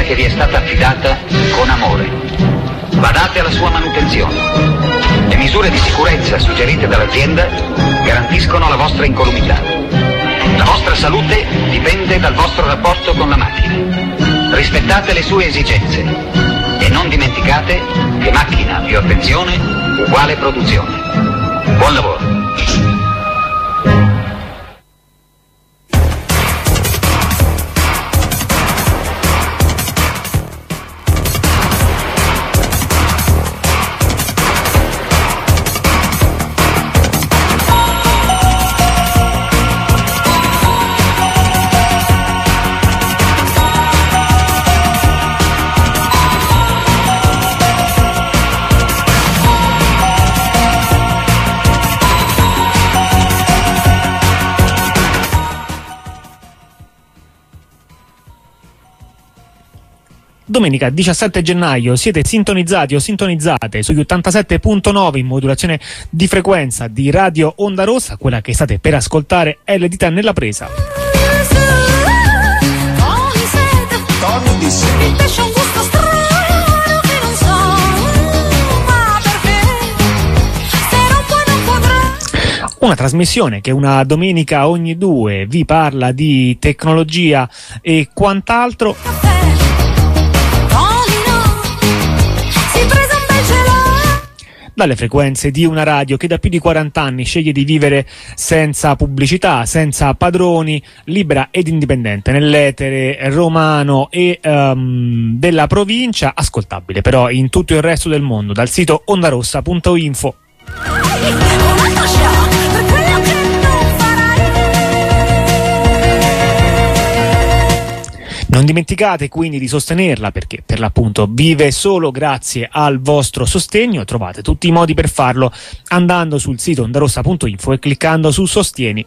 che vi è stata affidata con amore. Badate alla sua manutenzione. Le misure di sicurezza suggerite dall'azienda garantiscono la vostra incolumità. La vostra salute dipende dal vostro rapporto con la macchina. Rispettate le sue esigenze e non dimenticate che macchina più attenzione uguale produzione. Buon lavoro. Domenica 17 gennaio siete sintonizzati o sintonizzate sugli 87.9 in modulazione di frequenza di Radio Onda Rossa. Quella che state per ascoltare è Le dita nella presa. Una trasmissione che una domenica ogni due vi parla di tecnologia e quant'altro. Dalle frequenze di una radio che da più di 40 anni sceglie di vivere senza pubblicità, senza padroni, libera ed indipendente, nell'etere romano e della provincia, ascoltabile però in tutto il resto del mondo, dal sito ondarossa.info. Non dimenticate quindi di sostenerla, perché per l'appunto vive solo grazie al vostro sostegno. Trovate tutti i modi per farlo andando sul sito ondarossa.info e cliccando su Sostieni.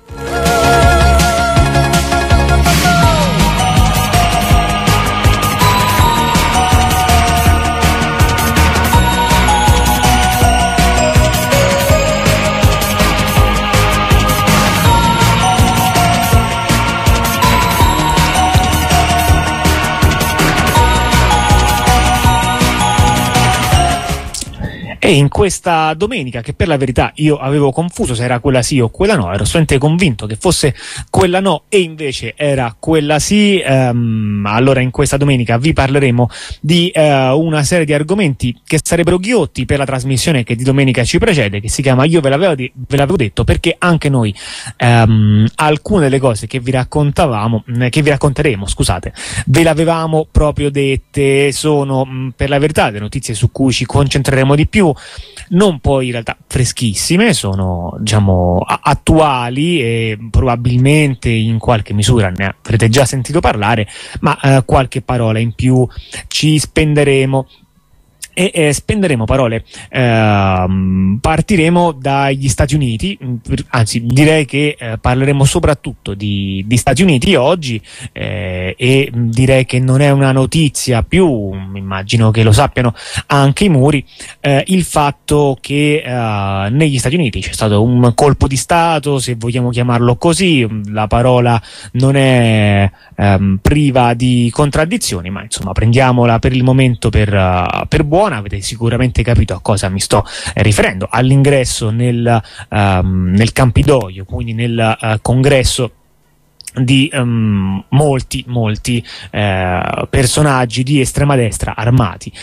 E in questa domenica, che per la verità io avevo confuso se era quella sì o quella no, ero assolutamente convinto che fosse quella no e invece era quella sì, allora in questa domenica vi parleremo di una serie di argomenti che sarebbero ghiotti per la trasmissione che di domenica ci precede, che si chiama Io ve l'avevo detto, perché anche noi alcune delle cose che vi racconteremo, scusate, ve l'avevamo proprio dette. Sono per la verità le notizie su cui ci concentreremo di più, non poi in realtà freschissime, sono diciamo attuali e probabilmente in qualche misura ne avrete già sentito parlare, ma qualche parola in più ci spenderemo. E spenderemo parole. Partiremo dagli Stati Uniti, anzi direi che parleremo soprattutto di Stati Uniti oggi, e direi che non è una notizia più, immagino che lo sappiano anche i muri, il fatto che negli Stati Uniti c'è stato un colpo di Stato, se vogliamo chiamarlo così. La parola non è priva di contraddizioni, ma insomma prendiamola per il momento per buona. Avete sicuramente capito a cosa mi sto riferendo: all'ingresso nel Campidoglio, quindi nel congresso di molti personaggi di estrema destra armati,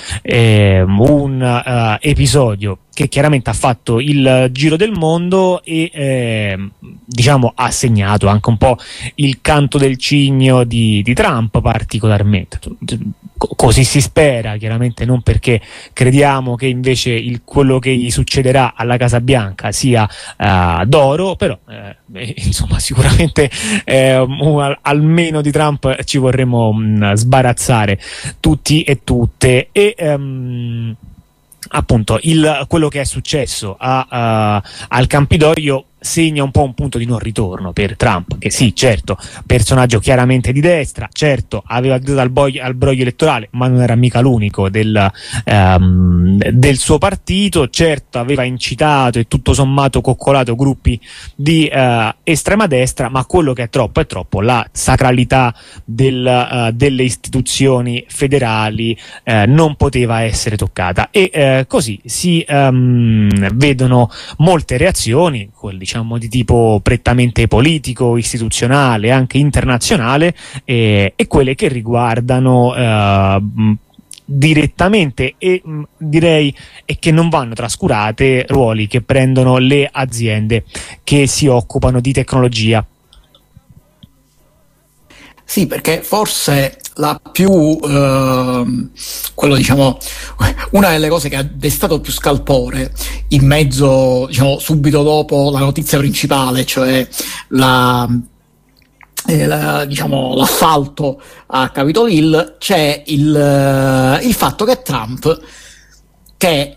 un episodio che chiaramente ha fatto il giro del mondo e diciamo ha segnato anche un po' il canto del cigno di Trump particolarmente. Così si spera, chiaramente non perché crediamo che invece quello che gli succederà alla Casa Bianca sia d'oro, però insomma sicuramente almeno di Trump ci vorremmo sbarazzare tutti e tutte. E appunto quello che è successo al Campidoglio segna un po' un punto di non ritorno per Trump, che sì, certo, personaggio chiaramente di destra, certo, aveva gridato al broglio elettorale, ma non era mica l'unico del suo partito, certo, aveva incitato e tutto sommato coccolato gruppi di estrema destra, ma quello che è troppo, la sacralità delle istituzioni federali non poteva essere toccata, e così si vedono molte reazioni, diciamo di tipo prettamente politico, istituzionale, anche internazionale, e quelle che riguardano direttamente e direi e che non vanno trascurate ruoli che prendono le aziende che si occupano di tecnologia. Sì, perché forse la più quello, diciamo, una delle cose che ha destato più scalpore in mezzo, diciamo, subito dopo la notizia principale, cioè diciamo, l'assalto a Capitol Hill, c'è il fatto che Trump, che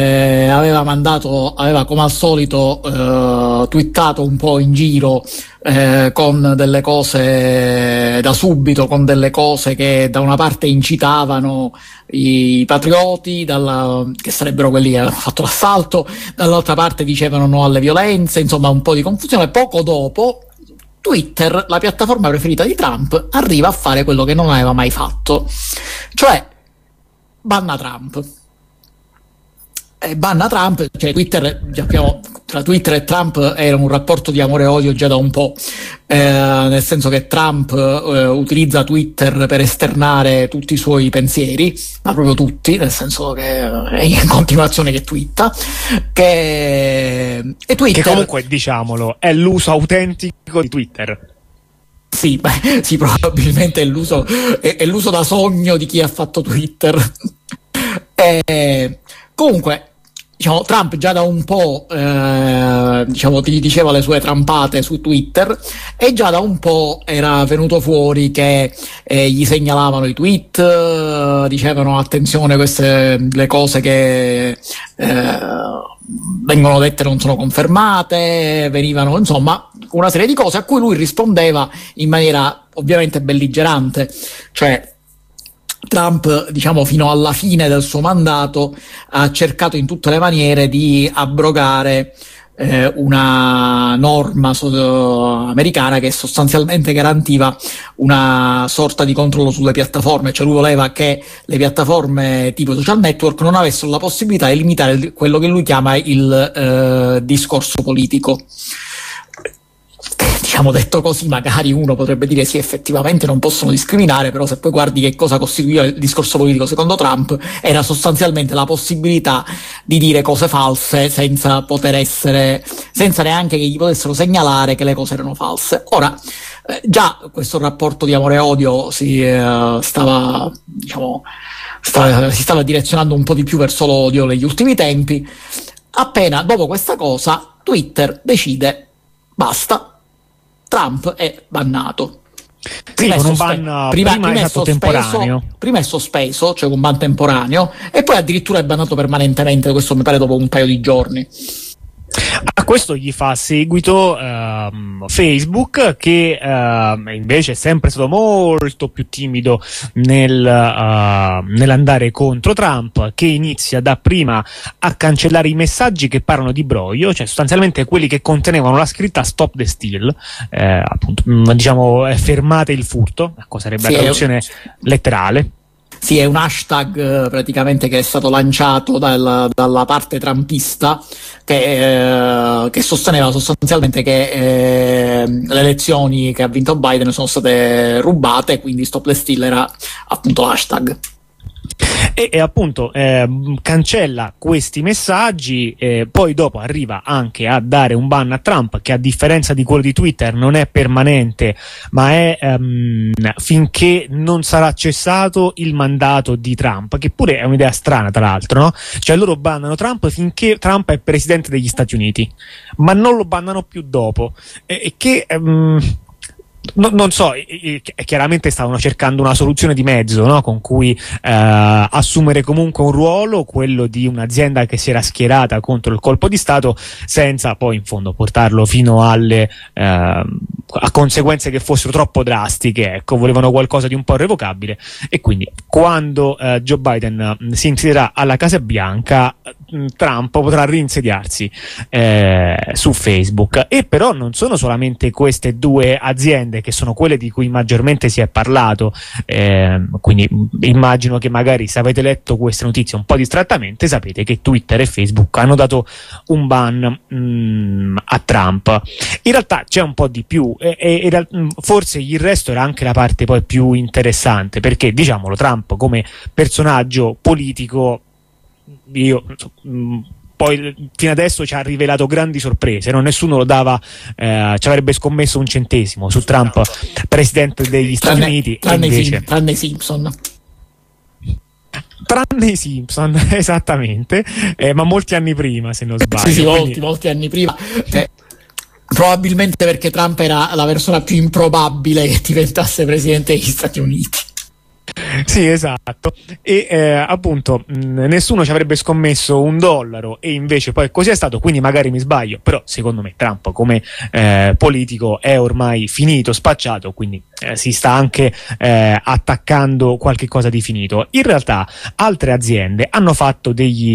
aveva come al solito twittato un po' in giro con delle cose da subito, con delle cose che da una parte incitavano i patrioti, che sarebbero quelli che avevano fatto l'assalto, dall'altra parte dicevano no alle violenze, insomma un po' di confusione. Poco dopo Twitter, la piattaforma preferita di Trump, arriva a fare quello che non aveva mai fatto, cioè banna Trump. Banna Trump, cioè Twitter, tra Twitter e Trump era un rapporto di amore e odio già da un po', nel senso che Trump utilizza Twitter per esternare tutti i suoi pensieri, ma proprio tutti, nel senso che è in continuazione che twitta, e Twitter, che comunque, diciamolo, è l'uso autentico di Twitter. Sì, sì, probabilmente è l'uso da sogno di chi ha fatto Twitter. Comunque, diciamo, Trump già da un po' diciamo, ti diceva le sue trampate su Twitter, e già da un po' era venuto fuori che gli segnalavano i tweet, dicevano attenzione, queste le cose che vengono dette non sono confermate, venivano, insomma, una serie di cose a cui lui rispondeva in maniera ovviamente belligerante. Cioè Trump, diciamo, fino alla fine del suo mandato ha cercato in tutte le maniere di abrogare una norma americana che sostanzialmente garantiva una sorta di controllo sulle piattaforme, cioè lui voleva che le piattaforme tipo social network non avessero la possibilità di limitare quello che lui chiama il discorso politico. Diciamo, detto così, magari uno potrebbe dire sì, effettivamente non possono discriminare, però se poi guardi che cosa costituiva il discorso politico secondo Trump, era sostanzialmente la possibilità di dire cose false senza neanche che gli potessero segnalare che le cose erano false. Ora, già questo rapporto di amore e odio si stava direzionando un po' di più verso l'odio negli ultimi tempi. Appena dopo questa cosa, Twitter decide basta, Trump è bannato. Prima è sospeso, cioè un ban temporaneo, e poi addirittura è bannato permanentemente, questo mi pare dopo un paio di giorni. A questo gli fa seguito Facebook, che invece è sempre stato molto più timido nell'andare contro Trump, che inizia dapprima a cancellare i messaggi che parlano di broglio, cioè sostanzialmente quelli che contenevano la scritta Stop the Steal, appunto, diciamo, fermate il furto, sarebbe la traduzione letterale. Sì, è un hashtag praticamente che è stato lanciato dalla parte trumpista che sosteneva sostanzialmente che le elezioni che ha vinto Biden sono state rubate, quindi Stop the Steal era appunto l'hashtag. E appunto cancella questi messaggi, poi dopo arriva anche a dare un ban a Trump, che a differenza di quello di Twitter non è permanente, ma è finché non sarà cessato il mandato di Trump, che pure è un'idea strana, tra l'altro, no? Cioè loro bannano Trump finché Trump è presidente degli Stati Uniti, ma non lo bannano più dopo, che Non so, chiaramente stavano cercando una soluzione di mezzo, no? Con cui assumere comunque un ruolo, quello di un'azienda che si era schierata contro il colpo di Stato, senza poi in fondo portarlo fino alle a conseguenze che fossero troppo drastiche. Ecco, volevano qualcosa di un po' irrevocabile, e quindi quando Joe Biden si insedierà alla Casa Bianca, Trump potrà reinsediarsi su Facebook. E però non sono solamente queste due aziende che sono quelle di cui maggiormente si è parlato, quindi immagino che magari, se avete letto queste notizie un po' distrattamente, sapete che Twitter e Facebook hanno dato un ban a Trump. In realtà c'è un po' di più, e forse il resto era anche la parte poi più interessante, perché diciamolo, Trump come personaggio politico, poi fino adesso ci ha rivelato grandi sorprese, no? Nessuno lo dava, ci avrebbe scommesso un centesimo su Trump presidente degli Stati Uniti, tranne invece i Simpson. Tranne i Simpson, esattamente, ma molti anni prima, se non sbaglio. Sì, molti anni prima. Probabilmente perché Trump era la persona più improbabile che diventasse presidente degli Stati Uniti. Sì, esatto. E appunto nessuno ci avrebbe scommesso $1, e invece poi così è stato. Quindi magari mi sbaglio, però secondo me Trump come politico è ormai finito, spacciato, quindi si sta anche attaccando qualche cosa di finito. In realtà altre aziende hanno fatto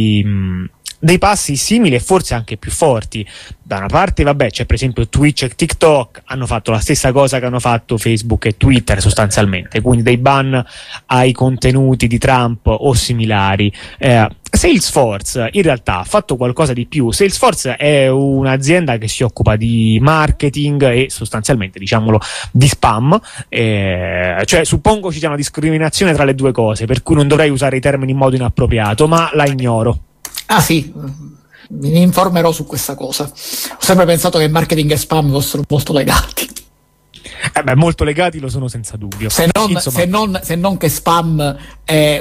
dei passi simili e forse anche più forti. Da una parte, vabbè, c'è per esempio Twitch e TikTok, hanno fatto la stessa cosa che hanno fatto Facebook e Twitter sostanzialmente, quindi dei ban ai contenuti di Trump o similari. Salesforce in realtà ha fatto qualcosa di più. Salesforce è un'azienda che si occupa di marketing e sostanzialmente, diciamolo, di spam, cioè suppongo ci sia una discriminazione tra le due cose, per cui non dovrei usare i termini in modo inappropriato, ma la ignoro. Ah sì, mi informerò su questa cosa. Ho sempre pensato che marketing e spam fossero molto legati. Molto legati lo sono senza dubbio. Se non che spam è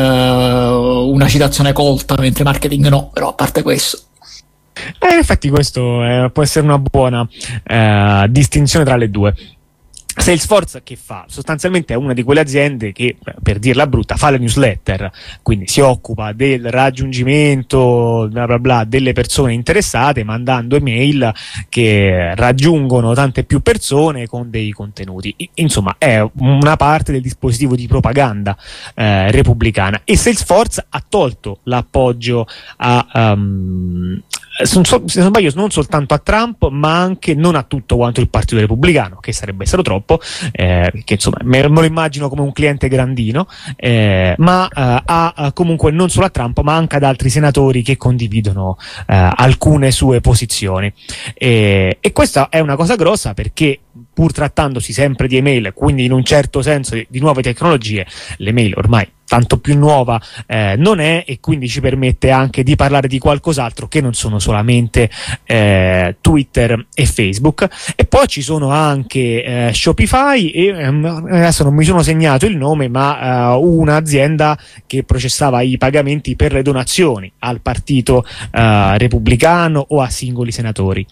una citazione colta, mentre marketing no, però a parte questo. In effetti questo può essere una buona distinzione tra le due. Salesforce che fa? Sostanzialmente è una di quelle aziende che, per dirla brutta, fa le newsletter, quindi si occupa del raggiungimento bla bla bla delle persone interessate, mandando email che raggiungono tante più persone con dei contenuti. Insomma, è una parte del dispositivo di propaganda repubblicana, e Salesforce ha tolto l'appoggio a se non sbaglio, non soltanto a Trump, ma anche non a tutto quanto il Partito Repubblicano, che sarebbe stato troppo, che insomma me lo immagino come un cliente grandino, ma a comunque non solo a Trump, ma anche ad altri senatori che condividono alcune sue posizioni. E questa è una cosa grossa, perché pur trattandosi sempre di email, quindi in un certo senso di nuove tecnologie, l'email ormai tanto più nuova non è, e quindi ci permette anche di parlare di qualcos'altro che non sono solamente Twitter e Facebook. E poi ci sono anche Shopify e adesso non mi sono segnato il nome, ma un'azienda che processava i pagamenti per le donazioni al partito repubblicano o a singoli senatori.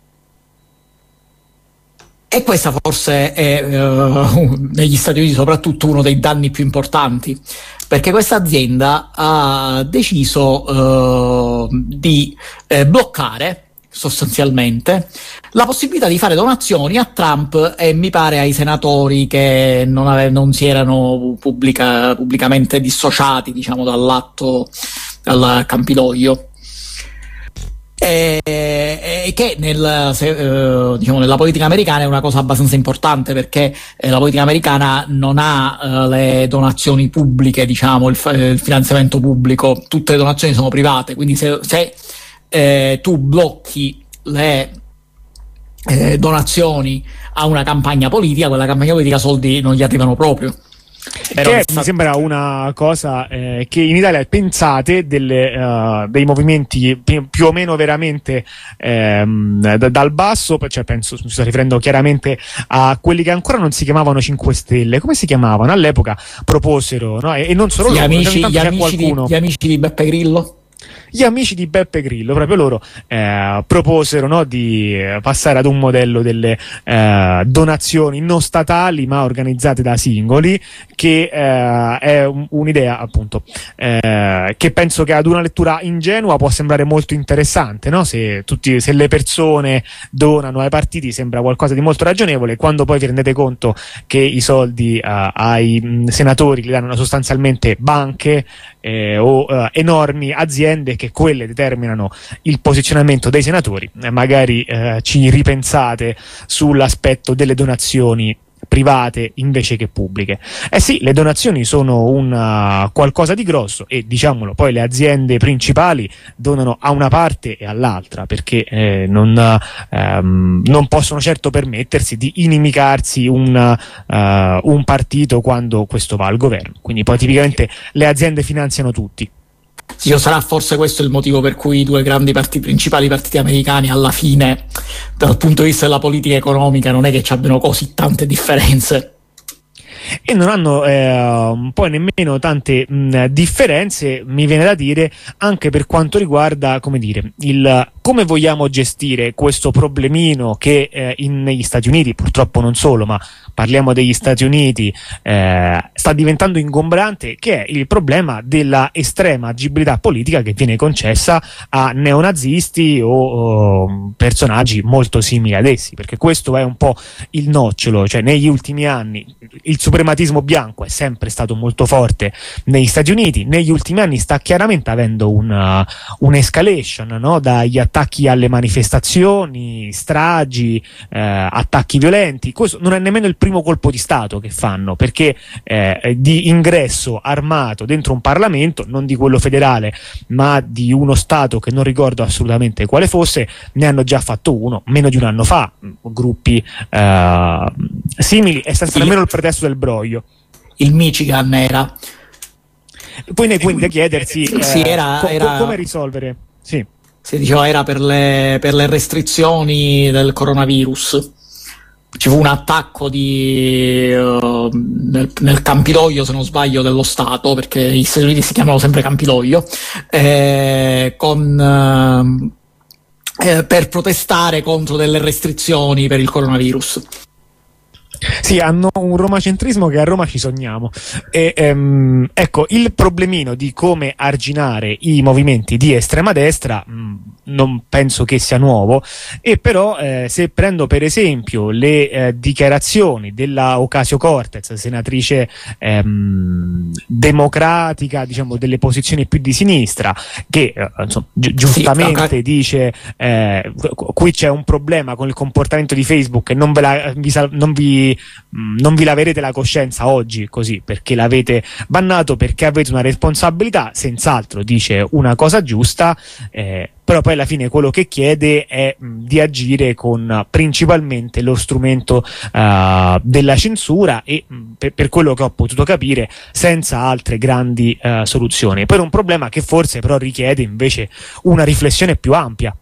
E questa forse è negli Stati Uniti soprattutto uno dei danni più importanti, perché questa azienda ha deciso di bloccare sostanzialmente la possibilità di fare donazioni a Trump e mi pare ai senatori che non si erano pubblicamente dissociati, diciamo, dall'atto, dal Campidoglio. Che diciamo, nella politica americana è una cosa abbastanza importante, perché la politica americana non ha le donazioni pubbliche, diciamo, il finanziamento pubblico, tutte le donazioni sono private, quindi se tu blocchi le donazioni a una campagna politica, quella campagna politica soldi non gli arrivano proprio. Che mi sembra una cosa che in Italia pensate dei movimenti più o meno veramente dal basso, cioè penso, mi sto riferendo chiaramente a quelli che ancora non si chiamavano 5 Stelle, come si chiamavano? All'epoca proposero, no? E non solo gli loro, amici di Beppe Grillo. Gli amici di Beppe Grillo, proprio loro, proposero, no, di passare ad un modello delle donazioni non statali ma organizzate da singoli, che è un'idea appunto che penso che ad una lettura ingenua può sembrare molto interessante, no? Se le persone donano ai partiti sembra qualcosa di molto ragionevole, quando poi vi rendete conto che i soldi ai senatori li danno sostanzialmente banche o enormi aziende, che quelle determinano il posizionamento dei senatori, magari ci ripensate sull'aspetto delle donazioni private invece che pubbliche. Sì, le donazioni sono un qualcosa di grosso, e diciamolo, poi le aziende principali donano a una parte e all'altra, perché non possono certo permettersi di inimicarsi un partito quando questo va al governo, quindi poi tipicamente le aziende finanziano tutti. Sì, sarà forse questo il motivo per cui i due grandi principali partiti americani alla fine, dal punto di vista della politica economica, non è che ci abbiano così tante differenze. E non hanno poi nemmeno tante differenze, mi viene da dire, anche per quanto riguarda, come dire, come vogliamo gestire questo problemino che negli Stati Uniti, purtroppo non solo, ma parliamo degli Stati Uniti, sta diventando ingombrante, che è il problema della estrema agibilità politica che viene concessa a neonazisti o personaggi molto simili ad essi, perché questo è un po' il nocciolo. Cioè, negli ultimi anni il suprematismo bianco è sempre stato molto forte negli Stati Uniti, negli ultimi anni sta chiaramente avendo un'escalation, no? Dagli attacchi alle manifestazioni, stragi, attacchi violenti. Questo non è nemmeno il primo colpo di Stato che fanno, perché di ingresso armato dentro un Parlamento, non di quello federale ma di uno Stato che non ricordo assolutamente quale fosse, ne hanno già fatto uno meno di un anno fa, gruppi simili, e senza nemmeno il pretesto del broglio. Il Michigan era. Poi ne quindi da chiedersi come risolvere. Sì. Si diceva era per le restrizioni del coronavirus. Ci fu un attacco nel Campidoglio, se non sbaglio, dello Stato, perché gli Stati Uniti si chiamano sempre Campidoglio, per protestare contro delle restrizioni per il coronavirus. Sì, hanno un romacentrismo che a Roma ci sogniamo. Ecco, il problemino di come arginare i movimenti di estrema destra non penso che sia nuovo, e però se prendo per esempio le dichiarazioni della Ocasio-Cortez, senatrice democratica, diciamo delle posizioni più di sinistra, che insomma, giustamente dice qui c'è un problema con il comportamento di Facebook e non vi laverete la coscienza oggi così perché l'avete bannato, perché avete una responsabilità, senz'altro dice una cosa giusta, però poi alla fine quello che chiede è di agire con principalmente lo strumento della censura e per quello che ho potuto capire senza altre grandi soluzioni, per un problema che forse però richiede invece una riflessione più ampia.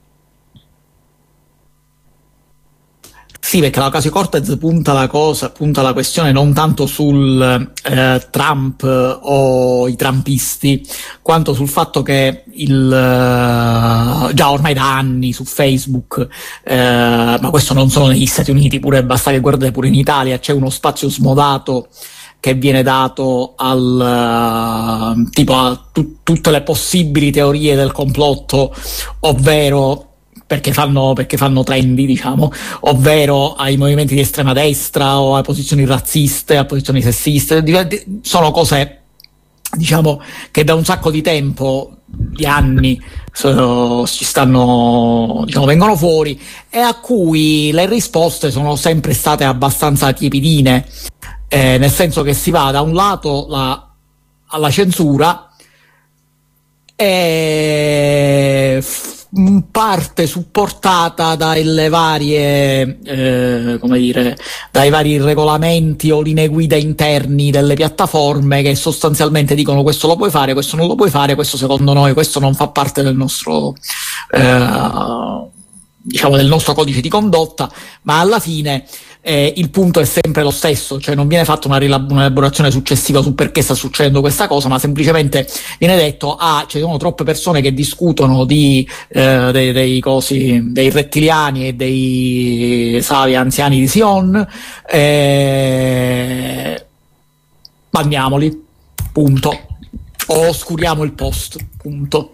Sì, perché la Ocasio-Cortez punta la questione non tanto sul Trump o i trumpisti, quanto sul fatto che già ormai da anni su Facebook, ma questo non solo negli Stati Uniti, pure basta che guardate pure in Italia, c'è uno spazio smodato che viene dato tipo a tutte le possibili teorie del complotto, ovvero perché fanno trendy, diciamo, ovvero ai movimenti di estrema destra o a posizioni razziste, a posizioni sessiste. Sono cose, diciamo, che da un sacco di tempo, di anni, ci stanno, diciamo, vengono fuori, e a cui le risposte sono sempre state abbastanza tiepidine, nel senso che si va da un lato alla censura, parte supportata dalle varie dai vari regolamenti o linee guida interni delle piattaforme, che sostanzialmente dicono questo lo puoi fare, questo non lo puoi fare, questo secondo noi questo non fa parte del nostro diciamo del nostro codice di condotta, ma alla fine il punto è sempre lo stesso, cioè non viene fatta un'elaborazione successiva su perché sta succedendo questa cosa, ma semplicemente viene detto ci sono troppe persone che discutono dei rettiliani e dei savi anziani di Sion, banniamoli, punto, o oscuriamo il post, punto.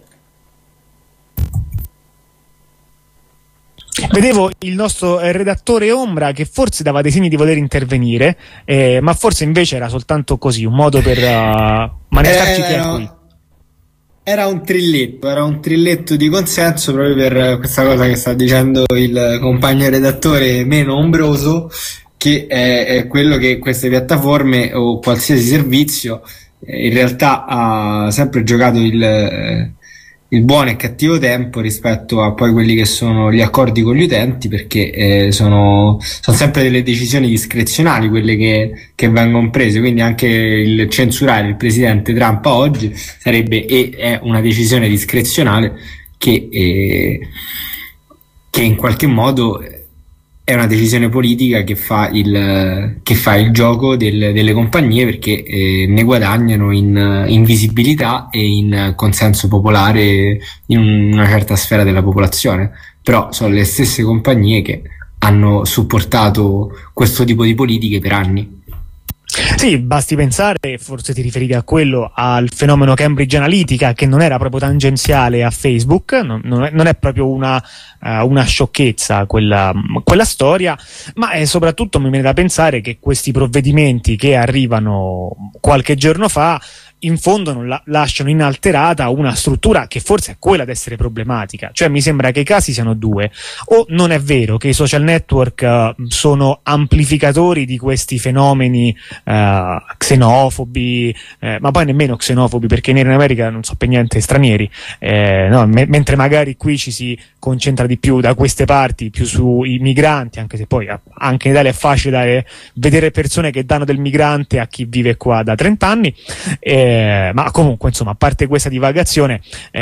Vedevo il nostro redattore Ombra che forse dava dei segni di voler intervenire, ma forse invece era soltanto così, un modo per manifestarci chi è qui. Era un trilletto di consenso proprio per questa cosa che sta dicendo il compagno redattore meno ombroso, che è quello che queste piattaforme o qualsiasi servizio in realtà ha sempre giocato il buono e cattivo tempo rispetto a poi quelli che sono gli accordi con gli utenti, perché sono sempre delle decisioni discrezionali quelle che vengono prese, quindi anche il censurare il presidente Trump oggi è una decisione discrezionale che in qualche modo è una decisione politica che fa il gioco delle compagnie, perché ne guadagnano in visibilità e in consenso popolare in una certa sfera della popolazione. Però sono le stesse compagnie che hanno supportato questo tipo di politiche per anni. Sì, basti pensare, forse ti riferivi a quello, al fenomeno Cambridge Analytica, che non era proprio tangenziale a Facebook, non è proprio una sciocchezza quella storia, ma soprattutto mi viene da pensare che questi provvedimenti che arrivano qualche giorno fa in fondo lasciano inalterata una struttura che forse è quella ad essere problematica. Cioè mi sembra che i casi siano due: o non è vero che i social network sono amplificatori di questi fenomeni xenofobi, ma poi nemmeno xenofobi, perché in America non so per niente stranieri, no, mentre magari qui ci si concentra di più da queste parti più sui migranti, anche se poi anche in Italia è facile vedere persone che danno del migrante a chi vive qua da 30 anni. Ma comunque, insomma, a parte questa divagazione,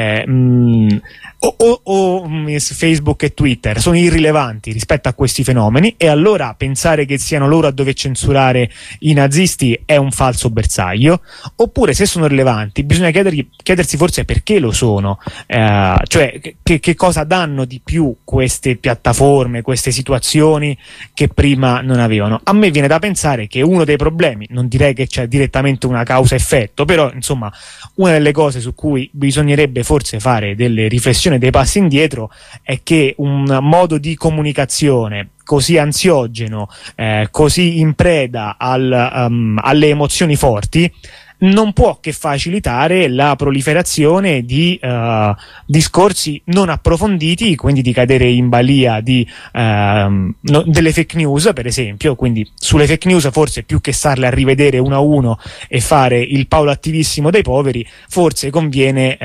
Facebook e Twitter sono irrilevanti rispetto a questi fenomeni, e allora pensare che siano loro a dover censurare i nazisti è un falso bersaglio. Oppure, se sono rilevanti, bisogna chiedersi forse perché lo sono, cioè che cosa danno di più queste piattaforme, queste situazioni che prima non avevano. A me viene da pensare che uno dei problemi, non direi che c'è direttamente una causa-effetto, però insomma una delle cose su cui bisognerebbe forse fare delle riflessioni, dei passi indietro, è che un modo di comunicazione così ansiogeno, così in preda alle emozioni forti, non può che facilitare la proliferazione di discorsi non approfonditi, quindi di cadere in balia delle fake news, per esempio. Quindi sulle fake news, forse più che starle a rivedere uno a uno e fare il Paolo attivissimo dei poveri, forse conviene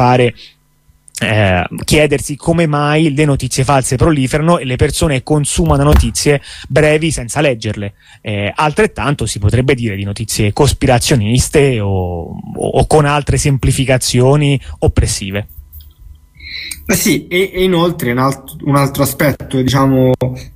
chiedersi come mai le notizie false proliferano e le persone consumano notizie brevi senza leggerle. Altrettanto si potrebbe dire di notizie cospirazioniste o con altre semplificazioni oppressive. Sì, e inoltre un altro aspetto, diciamo,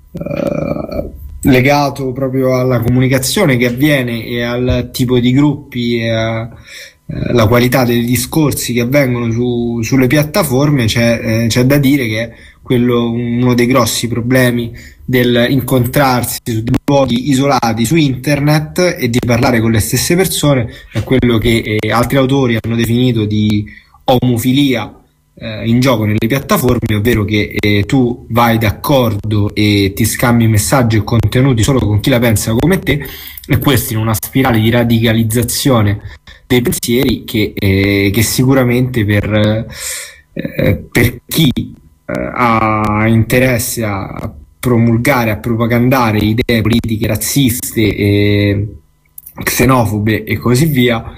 legato proprio alla comunicazione che avviene e al tipo di gruppi e la qualità dei discorsi che avvengono sulle piattaforme, c'è da dire che uno dei grossi problemi del incontrarsi su dei luoghi isolati su internet e di parlare con le stesse persone è quello che altri autori hanno definito di omofilia in gioco nelle piattaforme, ovvero che tu vai d'accordo e ti scambi messaggi e contenuti solo con chi la pensa come te, e questo in una spirale di radicalizzazione dei pensieri che sicuramente per chi ha interesse a promulgare, a propagandare idee politiche razziste e xenofobe e così via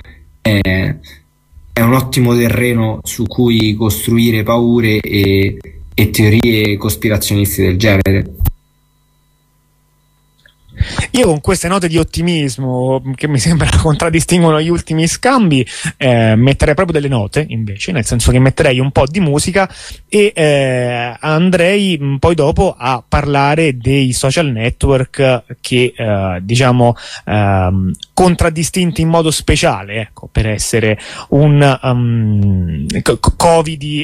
è un ottimo terreno su cui costruire paure e teorie cospirazioniste del genere. Io con queste note di ottimismo che mi sembra contraddistinguono gli ultimi scambi, metterei proprio delle note invece, nel senso che metterei un po' di musica e andrei poi dopo a parlare dei social network che diciamo contraddistinti in modo speciale, ecco, per essere un covidi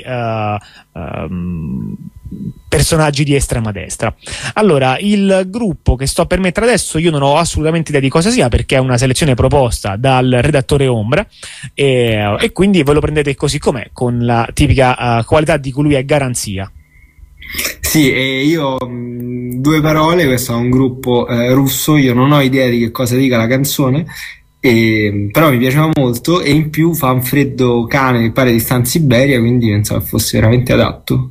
personaggi di estrema destra. Allora, il gruppo che sto per mettere adesso io non ho assolutamente idea di cosa sia, perché è una selezione proposta dal redattore Ombra e quindi ve lo prendete così com'è, con la tipica qualità di cui lui è garanzia. Sì, e io due parole, questo è un gruppo russo, io non ho idea di che cosa dica la canzone, però mi piaceva molto e in più fa un freddo cane che pare di sta in Siberia, quindi pensavo fosse veramente adatto.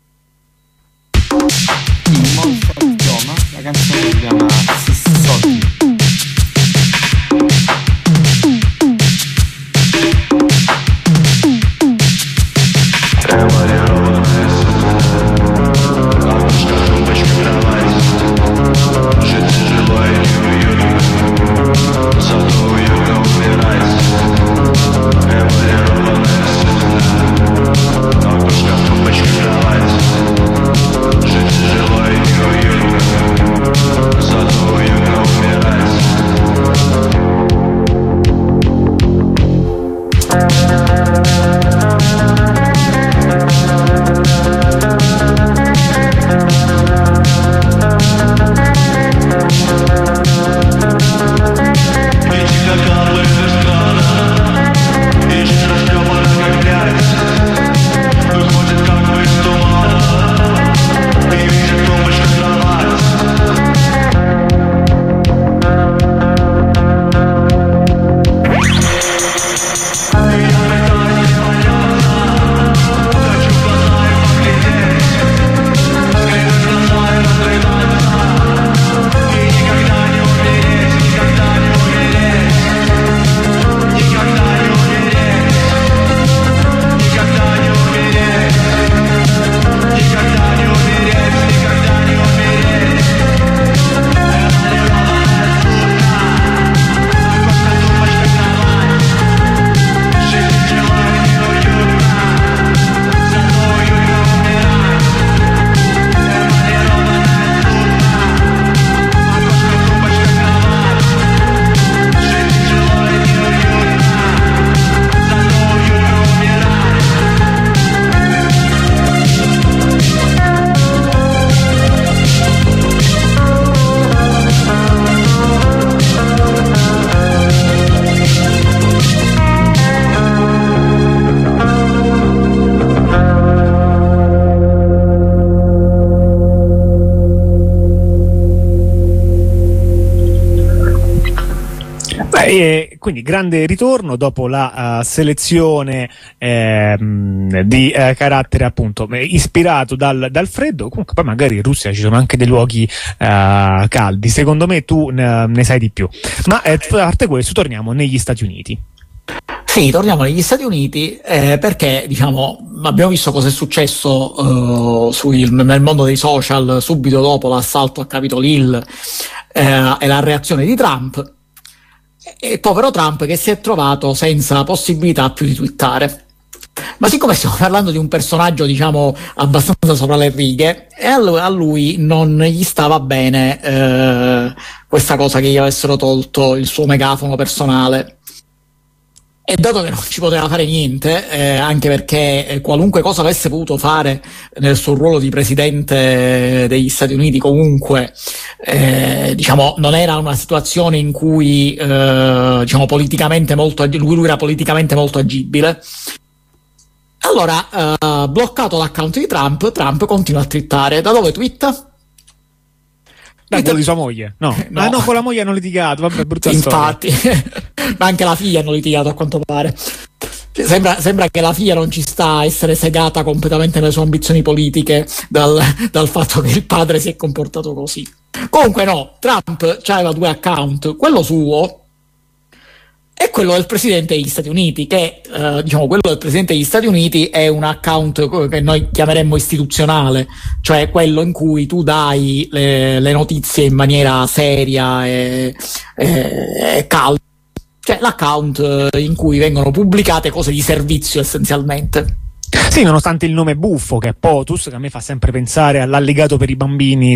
La canzone si chiama Sissotti. E quindi grande ritorno dopo la selezione di carattere appunto ispirato dal freddo. Comunque poi magari in Russia ci sono anche dei luoghi caldi, secondo me tu ne sai di più, ma a parte questo torniamo negli Stati Uniti. Sì, torniamo negli Stati Uniti perché diciamo abbiamo visto cosa è successo nel mondo dei social subito dopo l'assalto a Capitol Hill e la reazione di Trump. E povero Trump che si è trovato senza possibilità più di twittare. Ma siccome stiamo parlando di un personaggio diciamo abbastanza sopra le righe, e a lui non gli stava bene questa cosa che gli avessero tolto il suo megafono personale. E dato che non ci poteva fare niente, anche perché qualunque cosa avesse potuto fare nel suo ruolo di presidente degli Stati Uniti comunque, diciamo, non era una situazione in cui, diciamo, politicamente lui era politicamente molto agibile. Allora, bloccato l'account di Trump continua a twittare. Da dove twitta? Da quello di sua moglie? No. No. Ah no, con la moglie hanno litigato, vabbè, brutta Infatti, ma anche la figlia hanno litigato a quanto pare. Sembra che la figlia non ci sta a essere segata completamente nelle sue ambizioni politiche dal fatto che il padre si è comportato così. Comunque no, Trump aveva 2 account, quello suo è quello del Presidente degli Stati Uniti, che diciamo, quello del Presidente degli Stati Uniti è un account che noi chiameremmo istituzionale, cioè quello in cui tu dai le notizie in maniera seria e calda, cioè l'account in cui vengono pubblicate cose di servizio essenzialmente. Sì, nonostante il nome buffo che è POTUS, che a me fa sempre pensare all'allegato per i bambini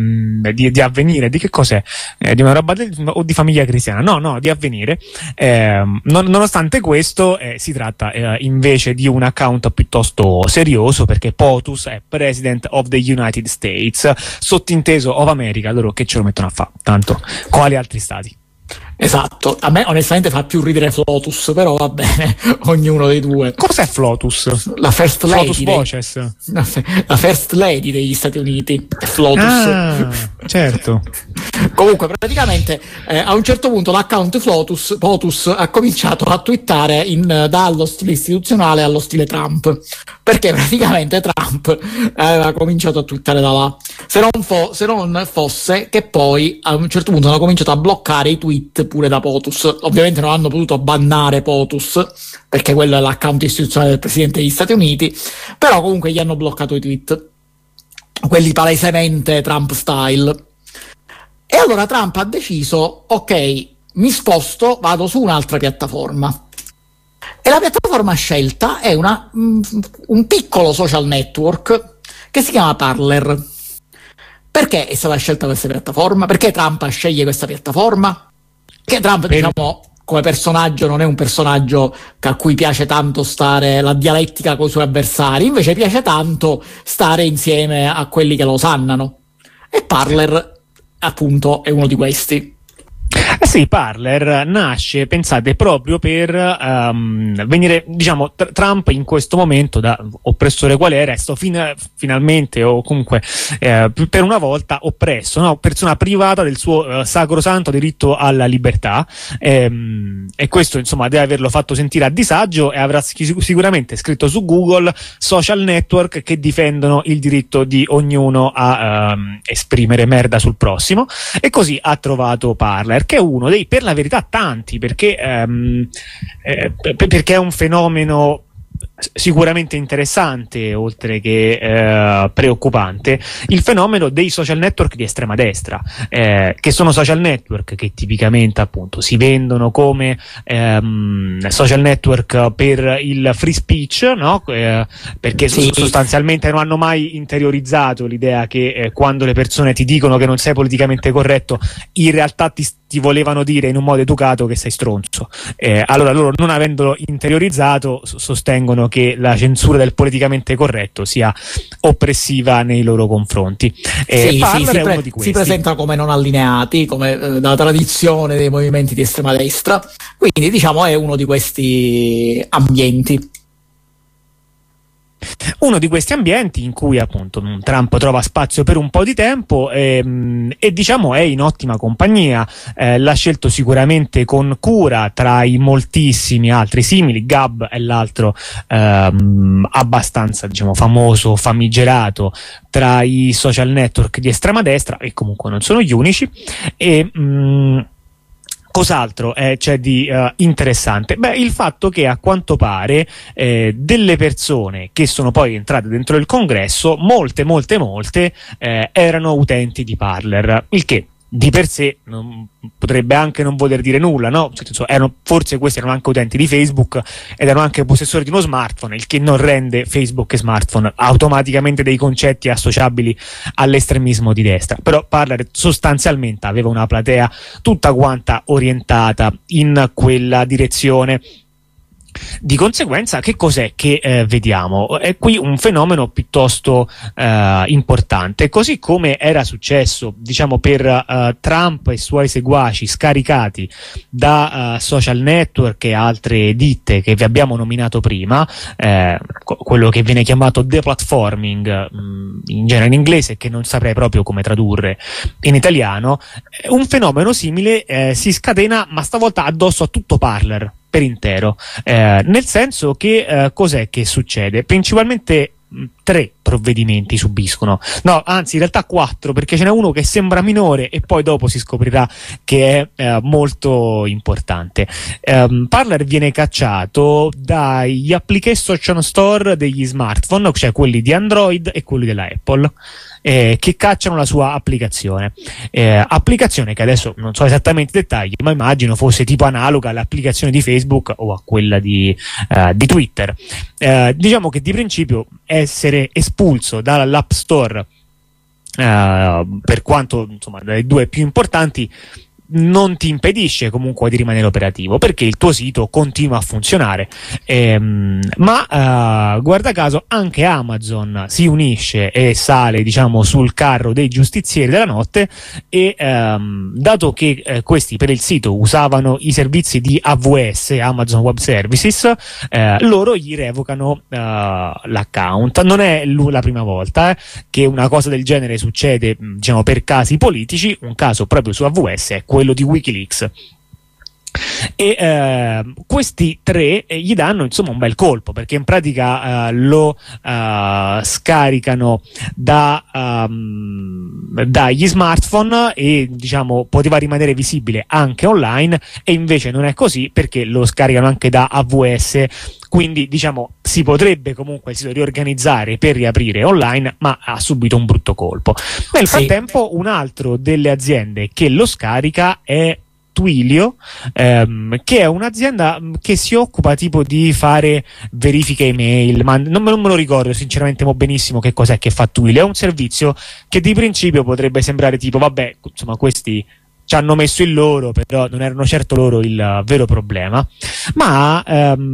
di Avvenire. Di che cos'è? Di una roba o di Famiglia Cristiana? No, di Avvenire. Nonostante questo, si tratta invece di un account piuttosto serioso, perché POTUS è President of the United States, sottinteso of America. Loro che ce lo mettono a fare? Tanto, quali altri stati? Esatto, a me onestamente fa più ridere Flotus, però va bene, ognuno dei due. Cos'è Flotus? La First Lady. Flotus Voces. La First Lady degli Stati Uniti, Flotus. Ah, certo. Comunque, praticamente, a un certo punto l'account POTUS ha cominciato a twittare dallo stile istituzionale allo stile Trump, perché praticamente Trump aveva cominciato a twittare da là. Se non fosse che poi a un certo punto hanno cominciato a bloccare i tweet pure da POTUS. Ovviamente non hanno potuto bannare POTUS, perché quello è l'account istituzionale del Presidente degli Stati Uniti, però comunque gli hanno bloccato i tweet, quelli palesemente Trump style. E allora Trump ha deciso, ok, mi sposto, vado su un'altra piattaforma. E la piattaforma scelta è un piccolo social network che si chiama Parler. Perché è stata scelta questa piattaforma? Perché Trump sceglie questa piattaforma? Che Trump, diciamo, come personaggio non è un personaggio a cui piace tanto stare la dialettica con i suoi avversari, invece piace tanto stare insieme a quelli che lo osannano. E Parler, appunto, è uno di questi. Sì, Parler nasce, pensate, proprio per venire, diciamo, Trump in questo momento, da oppressore qual è, resto finalmente, o comunque per una volta oppresso, no? Persona privata del suo sacrosanto diritto alla libertà, e questo insomma deve averlo fatto sentire a disagio, e avrà sicuramente scritto su Google social network che difendono il diritto di ognuno a esprimere merda sul prossimo, e così ha trovato Parler, che è uno dei, per la verità, tanti, perché è un fenomeno sicuramente interessante, oltre che preoccupante, il fenomeno dei social network di estrema destra, che sono social network che tipicamente appunto si vendono come social network per il free speech, no? Perché sostanzialmente non hanno mai interiorizzato l'idea che quando le persone ti dicono che non sei politicamente corretto, in realtà ti volevano dire in un modo educato che sei stronzo. Allora loro, non avendolo interiorizzato, sostengono che la censura del politicamente corretto sia oppressiva nei loro confronti. Parler è uno di questi. Si presentano come non allineati, come dalla tradizione dei movimenti di estrema destra, quindi diciamo è uno di questi ambienti. Uno di questi ambienti in cui appunto Trump trova spazio per un po' di tempo, e diciamo è in ottima compagnia. L'ha scelto sicuramente con cura tra i moltissimi altri simili. Gab è l'altro abbastanza, diciamo, famoso, famigerato tra i social network di estrema destra, e comunque non sono gli unici. Cos'altro c'è di interessante? Beh, il fatto che a quanto pare delle persone che sono poi entrate dentro il congresso, molte erano utenti di Parler, il che di per sé potrebbe anche non voler dire nulla, no? Forse questi erano anche utenti di Facebook ed erano anche possessori di uno smartphone, il che non rende Facebook e smartphone automaticamente dei concetti associabili all'estremismo di destra. Però Parler sostanzialmente aveva una platea tutta quanta orientata in quella direzione. Di conseguenza, che cos'è che vediamo? È qui un fenomeno piuttosto importante, così come era successo, diciamo, per Trump e i suoi seguaci scaricati da social network e altre ditte che vi abbiamo nominato prima, quello che viene chiamato deplatforming in genere in inglese, che non saprei proprio come tradurre in italiano. Un fenomeno simile si scatena, ma stavolta addosso a tutto Parler per intero, nel senso che cos'è che succede? Principalmente tre provvedimenti subiscono. No, anzi, in realtà 4, perché ce n'è uno che sembra minore e poi dopo si scoprirà che è molto importante. Parler viene cacciato dagli application store degli smartphone, cioè quelli di Android e quelli della Apple, che cacciano la sua applicazione. Applicazione che adesso non so esattamente i dettagli, ma immagino fosse tipo analoga all'applicazione di Facebook o a quella di Twitter. Diciamo che di principio essere espulso dall'App Store, per quanto insomma dai due più importanti, non ti impedisce comunque di rimanere operativo, perché il tuo sito continua a funzionare, ma guarda caso anche Amazon si unisce e sale, diciamo, sul carro dei giustizieri della notte, e dato che questi per il sito usavano i servizi di AWS, Amazon Web Services, loro gli revocano l'account. Non è la prima volta che una cosa del genere succede, diciamo, per casi politici. Un caso proprio su AWS è quello di WikiLeaks, e questi tre gli danno insomma un bel colpo, perché in pratica lo scaricano dagli smartphone e, diciamo, poteva rimanere visibile anche online, e invece non è così, perché lo scaricano anche da AWS. Quindi, diciamo, si potrebbe comunque il sito riorganizzare per riaprire online, ma ha subito un brutto colpo. Nel frattempo, un altro delle aziende che lo scarica è Twilio, che è un'azienda che si occupa tipo di fare verifiche email, ma non me lo ricordo sinceramente benissimo che cos'è che fa Twilio. È un servizio che di principio potrebbe sembrare tipo, vabbè, insomma, questi ci hanno messo il loro, però non erano certo loro il vero problema, ma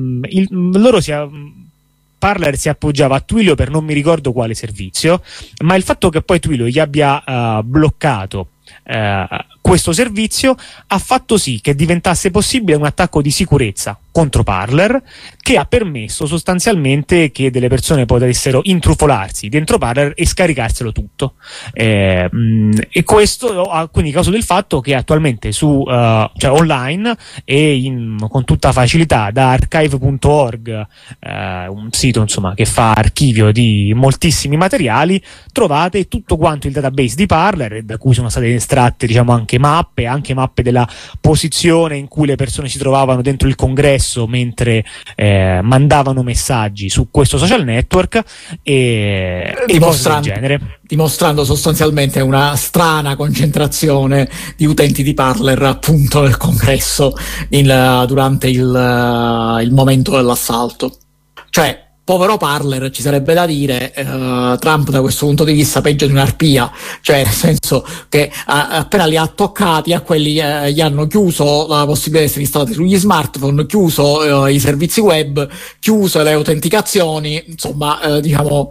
Parler si appoggiava a Twilio per non mi ricordo quale servizio, ma il fatto che poi Twilio gli abbia bloccato questo servizio ha fatto sì che diventasse possibile un attacco di sicurezza contro Parler, che ha permesso sostanzialmente che delle persone potessero intrufolarsi dentro Parler e scaricarselo tutto, e questo ha quindi causa del fatto che attualmente cioè online e con tutta facilità da archive.org, un sito insomma che fa archivio di moltissimi materiali, trovate tutto quanto il database di Parler, da cui sono state estratte, diciamo, anche mappe della posizione in cui le persone si trovavano dentro il congresso mentre mandavano messaggi su questo social network, e cose del genere, dimostrando sostanzialmente una strana concentrazione di utenti di Parler appunto nel congresso durante il momento dell'assalto. Cioè, povero Parler, ci sarebbe da dire. Trump da questo punto di vista peggio di un'arpia, cioè nel senso che appena li ha toccati a quelli gli hanno chiuso la possibilità di essere installati sugli smartphone, chiuso i servizi web, chiuso le autenticazioni, insomma, diciamo,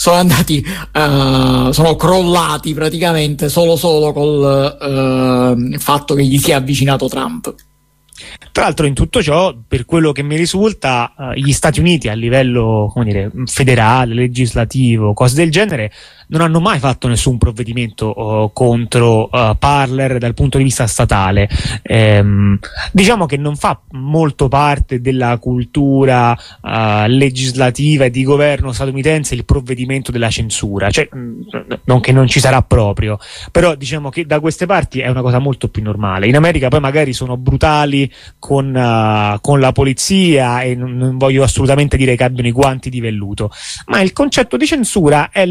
sono crollati praticamente solo col fatto che gli si è avvicinato Trump. Tra l'altro, in tutto ciò, per quello che mi risulta, gli Stati Uniti a livello, come dire, federale, legislativo, cose del genere, non hanno mai fatto nessun provvedimento contro Parler dal punto di vista statale. Diciamo che non fa molto parte della cultura legislativa e di governo statunitense il provvedimento della censura, cioè non che non ci sarà proprio, però diciamo che da queste parti è una cosa molto più normale. In America poi magari sono brutali con la polizia, e non voglio assolutamente dire che abbiano i guanti di velluto, ma il concetto di censura è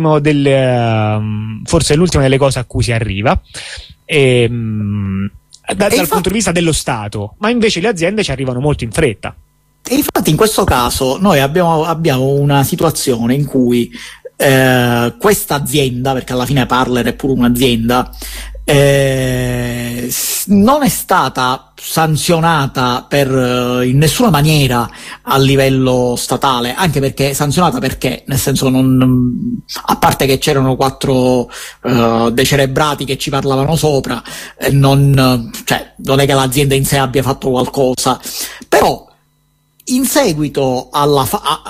forse l'ultima delle cose a cui si arriva, dal punto di vista dello Stato, ma invece le aziende ci arrivano molto in fretta. E infatti in questo caso noi abbiamo una situazione in cui questa azienda, perché alla fine Parler è pure un'azienda, non è stata sanzionata in nessuna maniera a livello statale, anche perché sanzionata perché, nel senso, a parte che c'erano 4 decerebrati che ci parlavano sopra, non è che l'azienda in sé abbia fatto qualcosa, però in seguito alla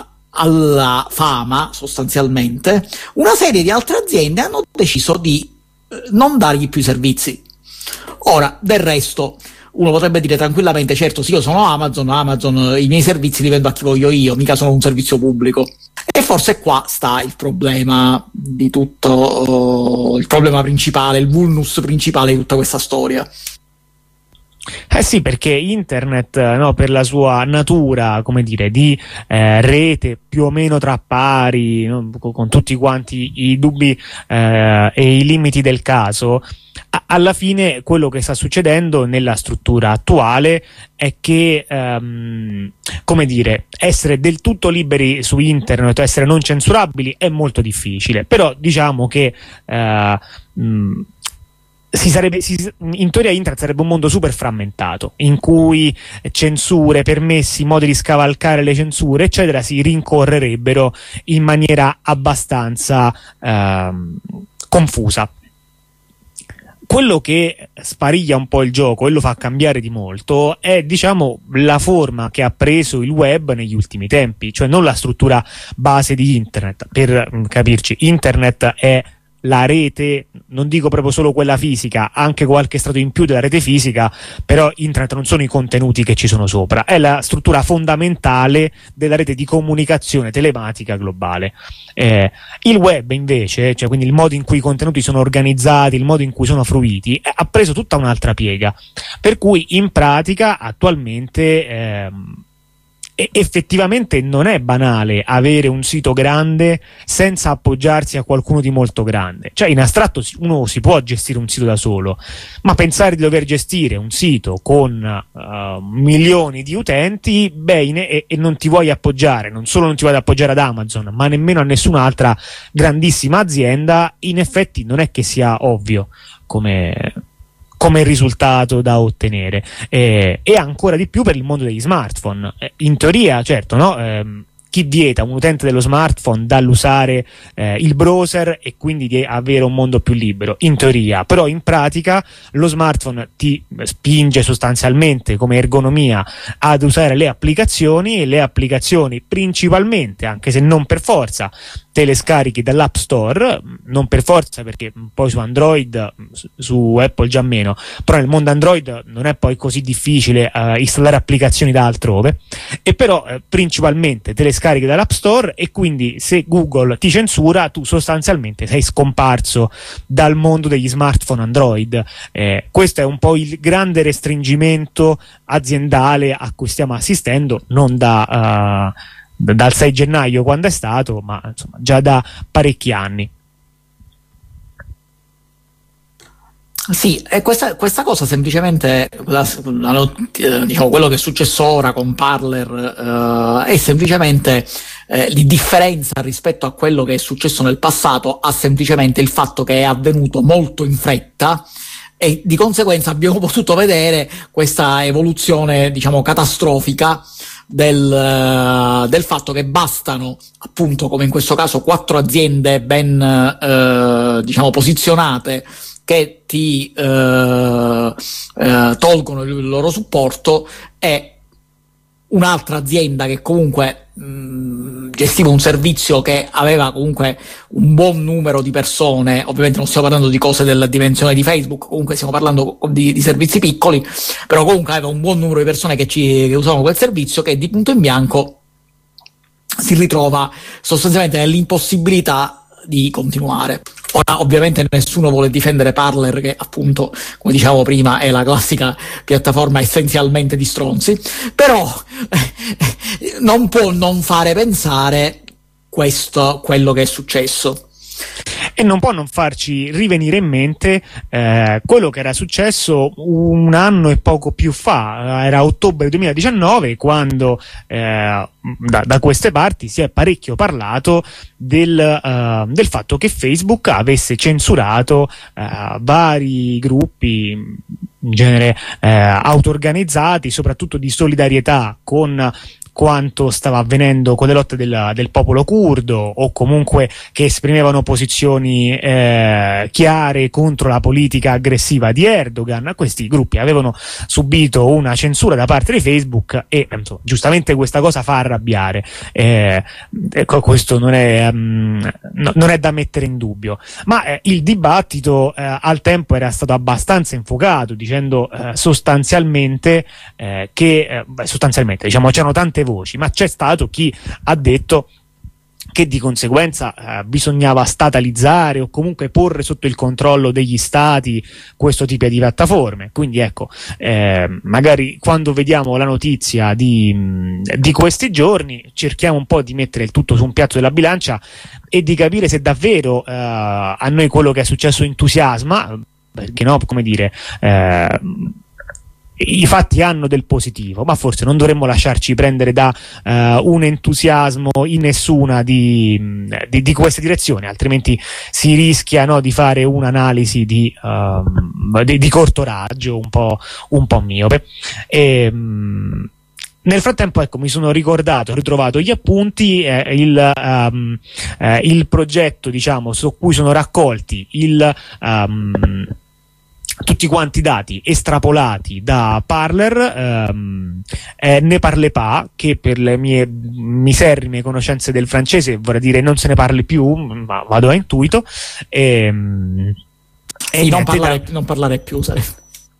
fama, sostanzialmente, una serie di altre aziende hanno deciso di non dargli più i servizi. Ora, del resto, uno potrebbe dire tranquillamente, certo, sì, io sono Amazon, i miei servizi li vendo a chi voglio io, mica sono un servizio pubblico. E forse qua sta il problema di tutto, il problema principale, il vulnus principale di tutta questa storia. Eh sì, perché internet, no, per la sua natura, come dire, di rete più o meno tra pari, no, con tutti quanti i dubbi e i limiti del caso, alla fine quello che sta succedendo nella struttura attuale è che, come dire, essere del tutto liberi su internet, essere non censurabili è molto difficile, però diciamo che in teoria internet sarebbe un mondo super frammentato, in cui censure, permessi, modi di scavalcare le censure, eccetera, si rincorrerebbero in maniera abbastanza confusa. Quello che spariglia un po' il gioco e lo fa cambiare di molto è, diciamo, la forma che ha preso il web negli ultimi tempi, cioè non la struttura base di internet. Per capirci, internet è la rete, non dico proprio solo quella fisica, anche qualche strato in più della rete fisica, però internet non sono i contenuti che ci sono sopra, è la struttura fondamentale della rete di comunicazione telematica globale. Il web invece, cioè quindi il modo in cui i contenuti sono organizzati, il modo in cui sono fruiti, ha preso tutta un'altra piega, per cui in pratica attualmente effettivamente non è banale avere un sito grande senza appoggiarsi a qualcuno di molto grande. Cioè, in astratto uno si può gestire un sito da solo, ma pensare di dover gestire un sito con milioni di utenti, e non ti vuoi appoggiare, non solo non ti vuoi appoggiare ad Amazon, ma nemmeno a nessun'altra grandissima azienda, in effetti non è che sia ovvio come risultato da ottenere, e ancora di più per il mondo degli smartphone. In teoria, certo, no? Chi vieta un utente dello smartphone dall'usare il browser e quindi di avere un mondo più libero? In teoria, però in pratica lo smartphone ti spinge sostanzialmente come ergonomia ad usare le applicazioni, e le applicazioni principalmente, anche se non per forza, te le scarichi dall'App Store, non per forza, perché poi su Android, su Apple già meno, però nel mondo Android non è poi così difficile installare applicazioni da altrove, e però principalmente te le scarichi dall'App Store, e quindi se Google ti censura tu sostanzialmente sei scomparso dal mondo degli smartphone Android. Questo è un po' il grande restringimento aziendale a cui stiamo assistendo, non dal 6 gennaio quando è stato, ma insomma già da parecchi anni. Sì, e questa cosa semplicemente, diciamo, quello che è successo ora con Parler è semplicemente di differenza rispetto a quello che è successo nel passato, ha semplicemente il fatto che è avvenuto molto in fretta, e di conseguenza abbiamo potuto vedere questa evoluzione, diciamo, catastrofica del fatto che bastano, appunto, come in questo caso, 4 aziende ben diciamo posizionate che ti tolgono il loro supporto, e un'altra azienda che comunque gestiva un servizio che aveva comunque un buon numero di persone. Ovviamente non stiamo parlando di cose della dimensione di Facebook, comunque stiamo parlando di servizi piccoli, però comunque aveva un buon numero di persone che usavano quel servizio, che di punto in bianco si ritrova sostanzialmente nell'impossibilità di continuare. Ora, ovviamente nessuno vuole difendere Parler, che appunto, come diciamo prima, è la classica piattaforma essenzialmente di stronzi, però non può non fare pensare quello che è successo. E non può non farci rivenire in mente quello che era successo un anno e poco più fa, era ottobre 2019, quando da queste parti si è parecchio parlato del fatto che Facebook avesse censurato vari gruppi, in genere auto-organizzati, soprattutto di solidarietà con quanto stava avvenendo con le lotte del popolo curdo, o comunque che esprimevano posizioni chiare contro la politica aggressiva di Erdogan. Questi gruppi avevano subito una censura da parte di Facebook e insomma, giustamente questa cosa fa arrabbiare, questo non è da mettere in dubbio, ma il dibattito al tempo era stato abbastanza infuocato, dicendo sostanzialmente diciamo c'erano tante voci, ma c'è stato chi ha detto che di conseguenza bisognava statalizzare o comunque porre sotto il controllo degli stati questo tipo di piattaforme. Quindi ecco, magari quando vediamo la notizia di questi giorni cerchiamo un po' di mettere il tutto su un piatto della bilancia e di capire se davvero a noi quello che è successo entusiasma, perché no, come dire, i fatti hanno del positivo, ma forse non dovremmo lasciarci prendere da un entusiasmo in nessuna di queste direzioni, altrimenti si rischia, no, di fare un'analisi di corto raggio, un po' miope. Nel frattempo, ecco, mi sono ritrovato gli appunti, il progetto, diciamo, su cui sono raccolti tutti quanti i dati estrapolati da Parler, Ne parle pas, che per le mie miserrime conoscenze del francese vorrei dire non se ne parli più, ma vado a intuito. Non parlare più sarebbe.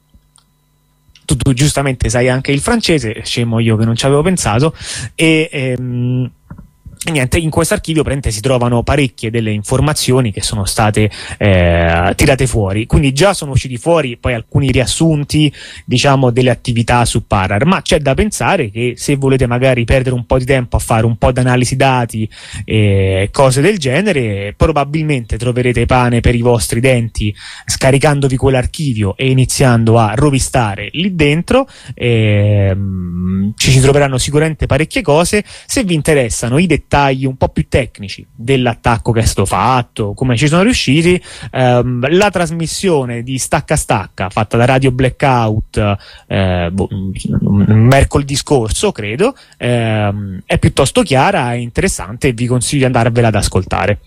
Tu giustamente sai anche il francese, scemo io che non ci avevo pensato, e niente, in questo archivio si trovano parecchie delle informazioni che sono state tirate fuori, quindi già sono usciti fuori poi alcuni riassunti, diciamo, delle attività su Parler, ma c'è da pensare che se volete magari perdere un po' di tempo a fare un po' di analisi dati e cose del genere, probabilmente troverete pane per i vostri denti scaricandovi quell'archivio e iniziando a rovistare lì dentro. Ci troveranno sicuramente parecchie cose. Se vi interessano i dettagli un po' più tecnici dell'attacco che è stato fatto, come ci sono riusciti, la trasmissione di Stacca Stacca fatta da Radio Blackout mercoledì scorso, credo, è piuttosto chiara e interessante e vi consiglio di andarvela ad ascoltare.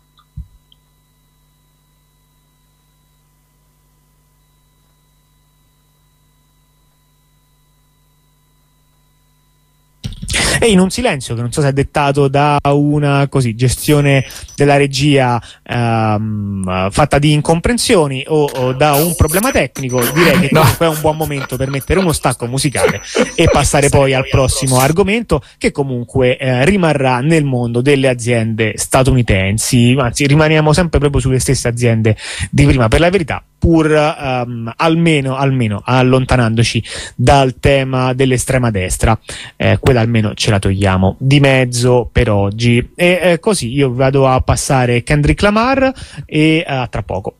E in un silenzio che non so se è dettato da una gestione della regia fatta di incomprensioni o da un problema tecnico, direi che comunque è un buon momento per mettere uno stacco musicale e passare poi al prossimo argomento, che comunque rimarrà nel mondo delle aziende statunitensi, anzi rimaniamo sempre proprio sulle stesse aziende di prima, per la verità, pur almeno allontanandoci dal tema dell'estrema destra, quella almeno ce la togliamo di mezzo per oggi. E così io vado a passare Kendrick Lamar e tra poco.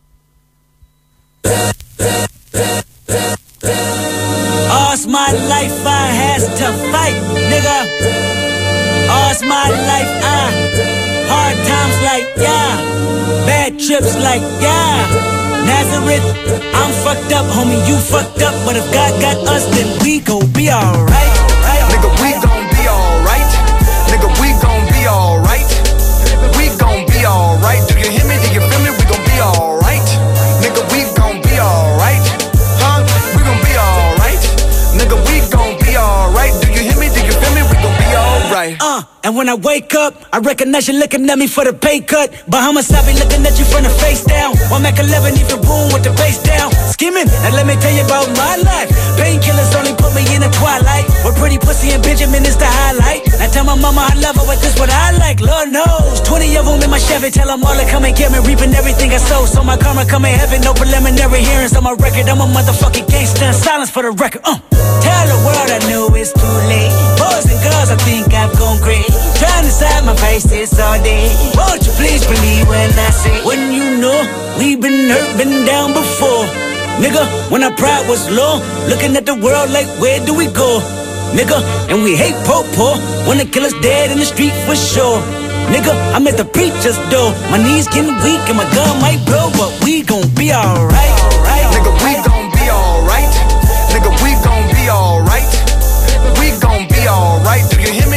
All's my life I has to fight, nigga. All's my life hard times like yeah, bad trips like yeah. Nazareth, I'm fucked up, homie, you fucked up, but if God got us, then we gon' be alright. Nigga, we gon' be alright. Nigga, we gon' be alright. We gon' be alright. Do you hear me? Do you feel me? We gon' be alright. Nigga, we gon' be alright. Huh? We gon' be alright. Nigga, we gon' be alright. Do you hear me? Do you feel me? We gon' be alright. And when I wake up, I recognize you looking at me for the pay cut. Bahamas, I be looking at you from the face down. One Mac 11, even room with the bass down. Skimming, and let me tell you about my life. Painkillers only put me in the twilight. With pretty pussy and Benjamin is the highlight. I tell my mama I love her, but this what I like. Lord knows, 20 of them in my Chevy. Tell them all to come and get me, reaping everything I sow. So my karma come in heaven, no preliminary hearings on my record. I'm a motherfucking gangster, silence for the record. Tell the world I know it's too late. Boys and girls, I think I've gone crazy. Trying to side my face this all day. Won't you please believe when I say, when you know we've been hurt, been down before. Nigga, when our pride was low, looking at the world like where do we go? Nigga, and we hate poor, wanna kill us dead in the street for sure. Nigga, I'm at the preacher's door. My knees getting weak and my gun might blow, but we gon' be alright. Nigga, we gon' be alright. Nigga, we gon' be alright. We gon' be alright. Do you hear me?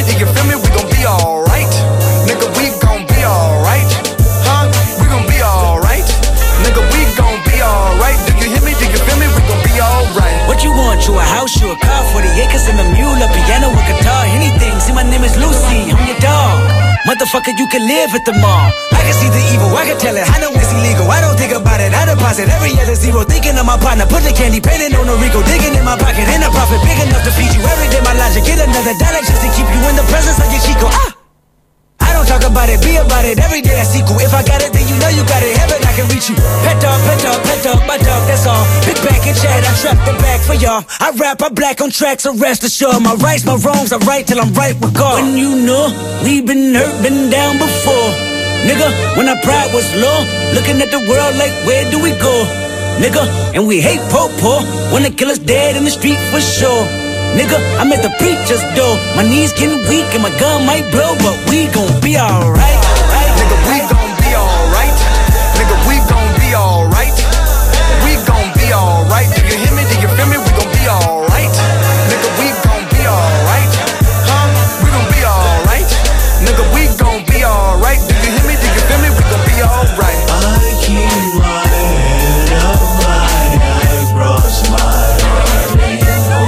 motherfucker, you can live at the mall. I can see the evil, I can tell it, I know it's illegal. I don't think about it, I deposit every other zero. Thinking of my partner, put the candy, painting on a Rico. Digging in my pocket, in a profit big enough to feed you. Every day my logic, get another dollar just to keep you in the presence of your Chico. I don't talk about it, be about it. Every day I sequel. If I got it, then you know you got it. Heaven, I can reach you. Pet dog, my dog, that's all. Big back and chat, I trap the back for y'all. I rap, I black on tracks, so rest assured. My rights, my wrongs, I right till I'm right with God. When you know, we been hurt, been down before. Nigga, when our pride was low, looking at the world like, where do we go? Nigga, and we hate po-po, when the killer's dead in the street for sure. Nigga, I'm at the preacher's door. My knees getting weak and my gun might blow, but we gon' be alright. Nigga, we gon' be alright. Nigga, we gon' be alright. We gon' be alright. Do you hear me? Do you feel me? We gon' be alright. Nigga, we gon' be alright. Huh? We gon' be alright. Nigga, we gon' be alright. Do you hear me? Do you feel me? We gon' be alright. I keep my head up high. I cross my heart. Ain't no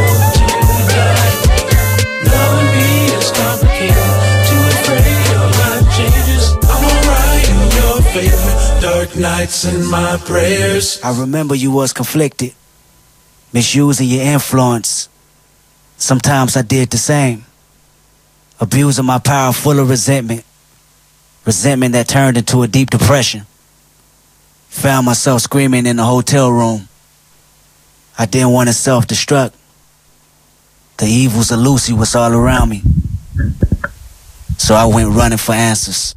loving me is complicated. Too afraid of life changes. I'm alright in your favor. Dark nights and my prayers. I remember you was conflicted, misusing your influence. Sometimes I did the same, abusing my power full of resentment. Resentment that turned into a deep depression. Found myself screaming in the hotel room. I didn't want to self-destruct. The evils of Lucy was all around me. So I went running for answers.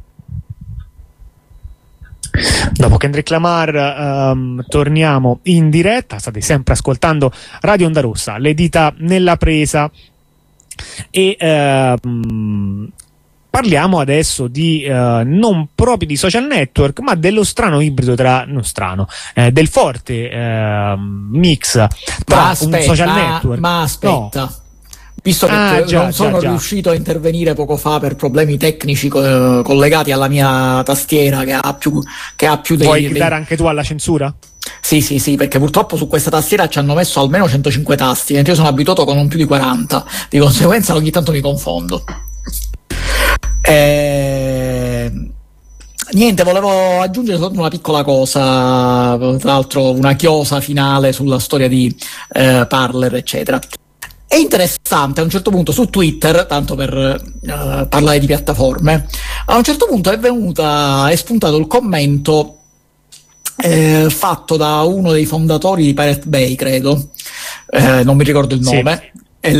Dopo Kendrick Lamar torniamo in diretta. State sempre ascoltando Radio Onda Rossa, le dita nella presa, e parliamo adesso di non proprio di social network, ma dello strano ibrido del forte mix tra un social network. Ma aspetta. No. Visto che non sono riuscito a intervenire poco fa per problemi tecnici collegati alla mia tastiera che ha più dei... Vuoi dare anche tu alla censura? Sì, perché purtroppo su questa tastiera ci hanno messo almeno 105 tasti, mentre io sono abituato con non più di 40, di conseguenza ogni tanto mi confondo. Niente, volevo aggiungere soltanto una piccola cosa, tra l'altro una chiosa finale sulla storia di Parler, eccetera. È interessante, a un certo punto su Twitter, tanto per parlare di piattaforme, a un certo punto è spuntato il commento fatto da uno dei fondatori di Pirate Bay, credo, non mi ricordo il nome, sì.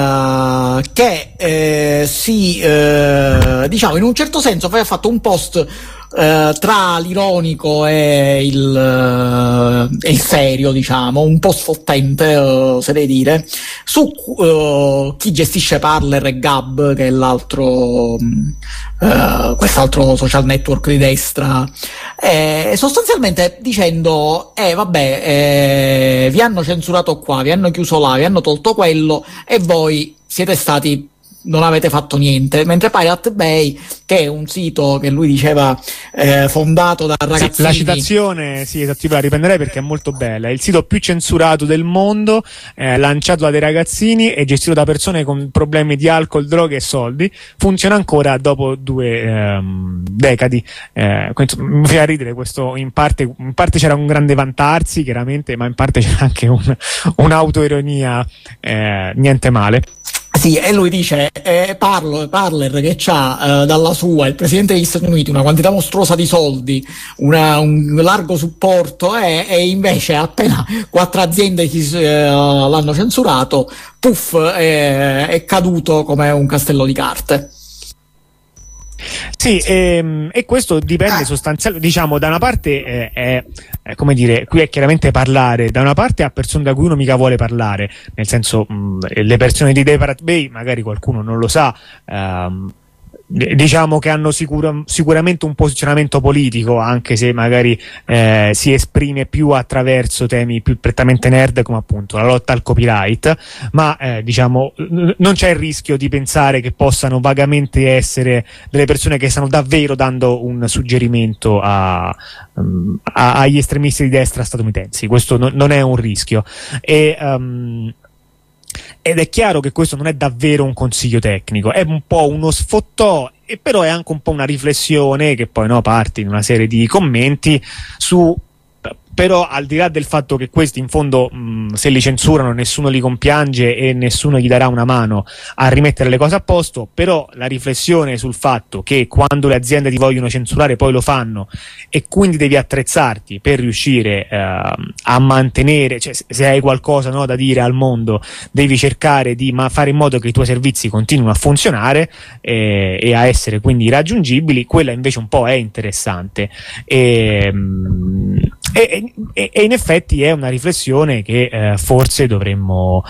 Che diciamo in un certo senso ha fatto un post tra l'ironico e il serio, diciamo, un po' sfottente, oserei dire, su chi gestisce Parler e Gab, che è l'altro quest'altro social network di destra, sostanzialmente dicendo vi hanno censurato qua, vi hanno chiuso là, vi hanno tolto quello e voi siete stati, non avete fatto niente, mentre Pirate Bay, che è un sito che lui diceva fondato da ragazzini... Sì, la citazione, sì, esatto, io la riprenderei perché è molto bella. È il sito più censurato del mondo, lanciato da dei ragazzini e gestito da persone con problemi di alcol, droghe e soldi. Funziona ancora dopo 2 decadi. Mi fa ridere questo. In parte c'era un grande vantarsi, chiaramente, ma in parte c'era anche un'autoironia niente male. Sì, e lui dice Parler che c'ha dalla sua il presidente degli Stati Uniti una quantità mostruosa di soldi, un largo supporto, e invece appena 4 aziende l'hanno censurato, puff, è caduto come un castello di carte. Sì, e questo dipende sostanzialmente, diciamo, da una parte è come dire, qui è chiaramente parlare da una parte a persone da cui uno mica vuole parlare, nel senso le persone di Pirate Bay, magari qualcuno non lo sa, diciamo che hanno sicuramente un posizionamento politico, anche se magari si esprime più attraverso temi più prettamente nerd, come appunto la lotta al copyright, ma diciamo non c'è il rischio di pensare che possano vagamente essere delle persone che stanno davvero dando un suggerimento agli estremisti di destra statunitensi. Questo non è un rischio. Ed è chiaro che questo non è davvero un consiglio tecnico, è un po' uno sfottò, e però è anche un po' una riflessione che poi parte in una serie di commenti su. Però al di là del fatto che questi in fondo se li censurano nessuno li compiange e nessuno gli darà una mano a rimettere le cose a posto, però la riflessione sul fatto che quando le aziende ti vogliono censurare poi lo fanno, e quindi devi attrezzarti per riuscire a mantenere, cioè se hai qualcosa da dire al mondo devi cercare di fare in modo che i tuoi servizi continuino a funzionare e a essere quindi raggiungibili. Quella invece un po' è interessante e in effetti è una riflessione che forse dovremmo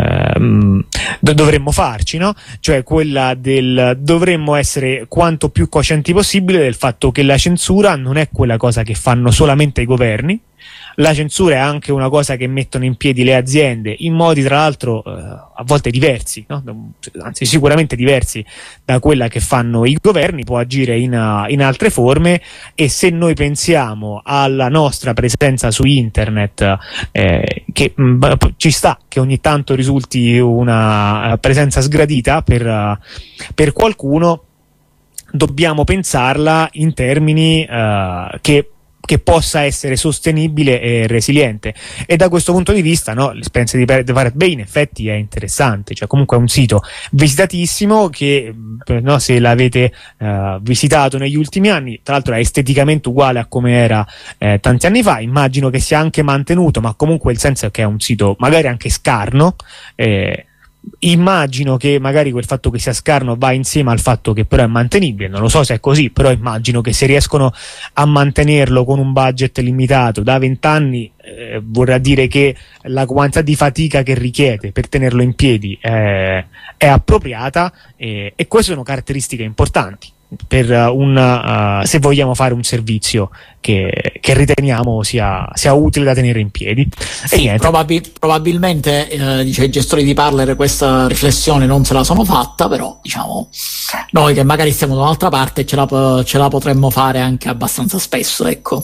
farci, no? Cioè quella dovremmo essere quanto più coscienti possibile del fatto che la censura non è quella cosa che fanno solamente i governi. La censura è anche una cosa che mettono in piedi le aziende in modi tra l'altro a volte diversi, no? Anzi sicuramente diversi da quella che fanno i governi, può agire in altre forme, e se noi pensiamo alla nostra presenza su internet che ci sta che ogni tanto risulti una presenza sgradita per qualcuno, dobbiamo pensarla in termini che possa essere sostenibile e resiliente, e da questo punto di vista l'esperienza di Pirate Bay in effetti è interessante, cioè comunque è un sito visitatissimo che se l'avete visitato negli ultimi anni, tra l'altro è esteticamente uguale a come era tanti anni fa, immagino che sia anche mantenuto, ma comunque il senso è che è un sito magari anche scarno, immagino che magari quel fatto che sia scarno va insieme al fatto che però è mantenibile, non lo so se è così, però immagino che se riescono a mantenerlo con un budget limitato da 20 anni vorrà dire che la quantità di fatica che richiede per tenerlo in piedi è appropriata, e queste sono caratteristiche importanti per se vogliamo fare un servizio che riteniamo sia utile da tenere in piedi. Sì, probabilmente i gestori di Parler questa riflessione non se la sono fatta, però noi che magari stiamo da un'altra parte ce la potremmo fare anche abbastanza spesso, ecco.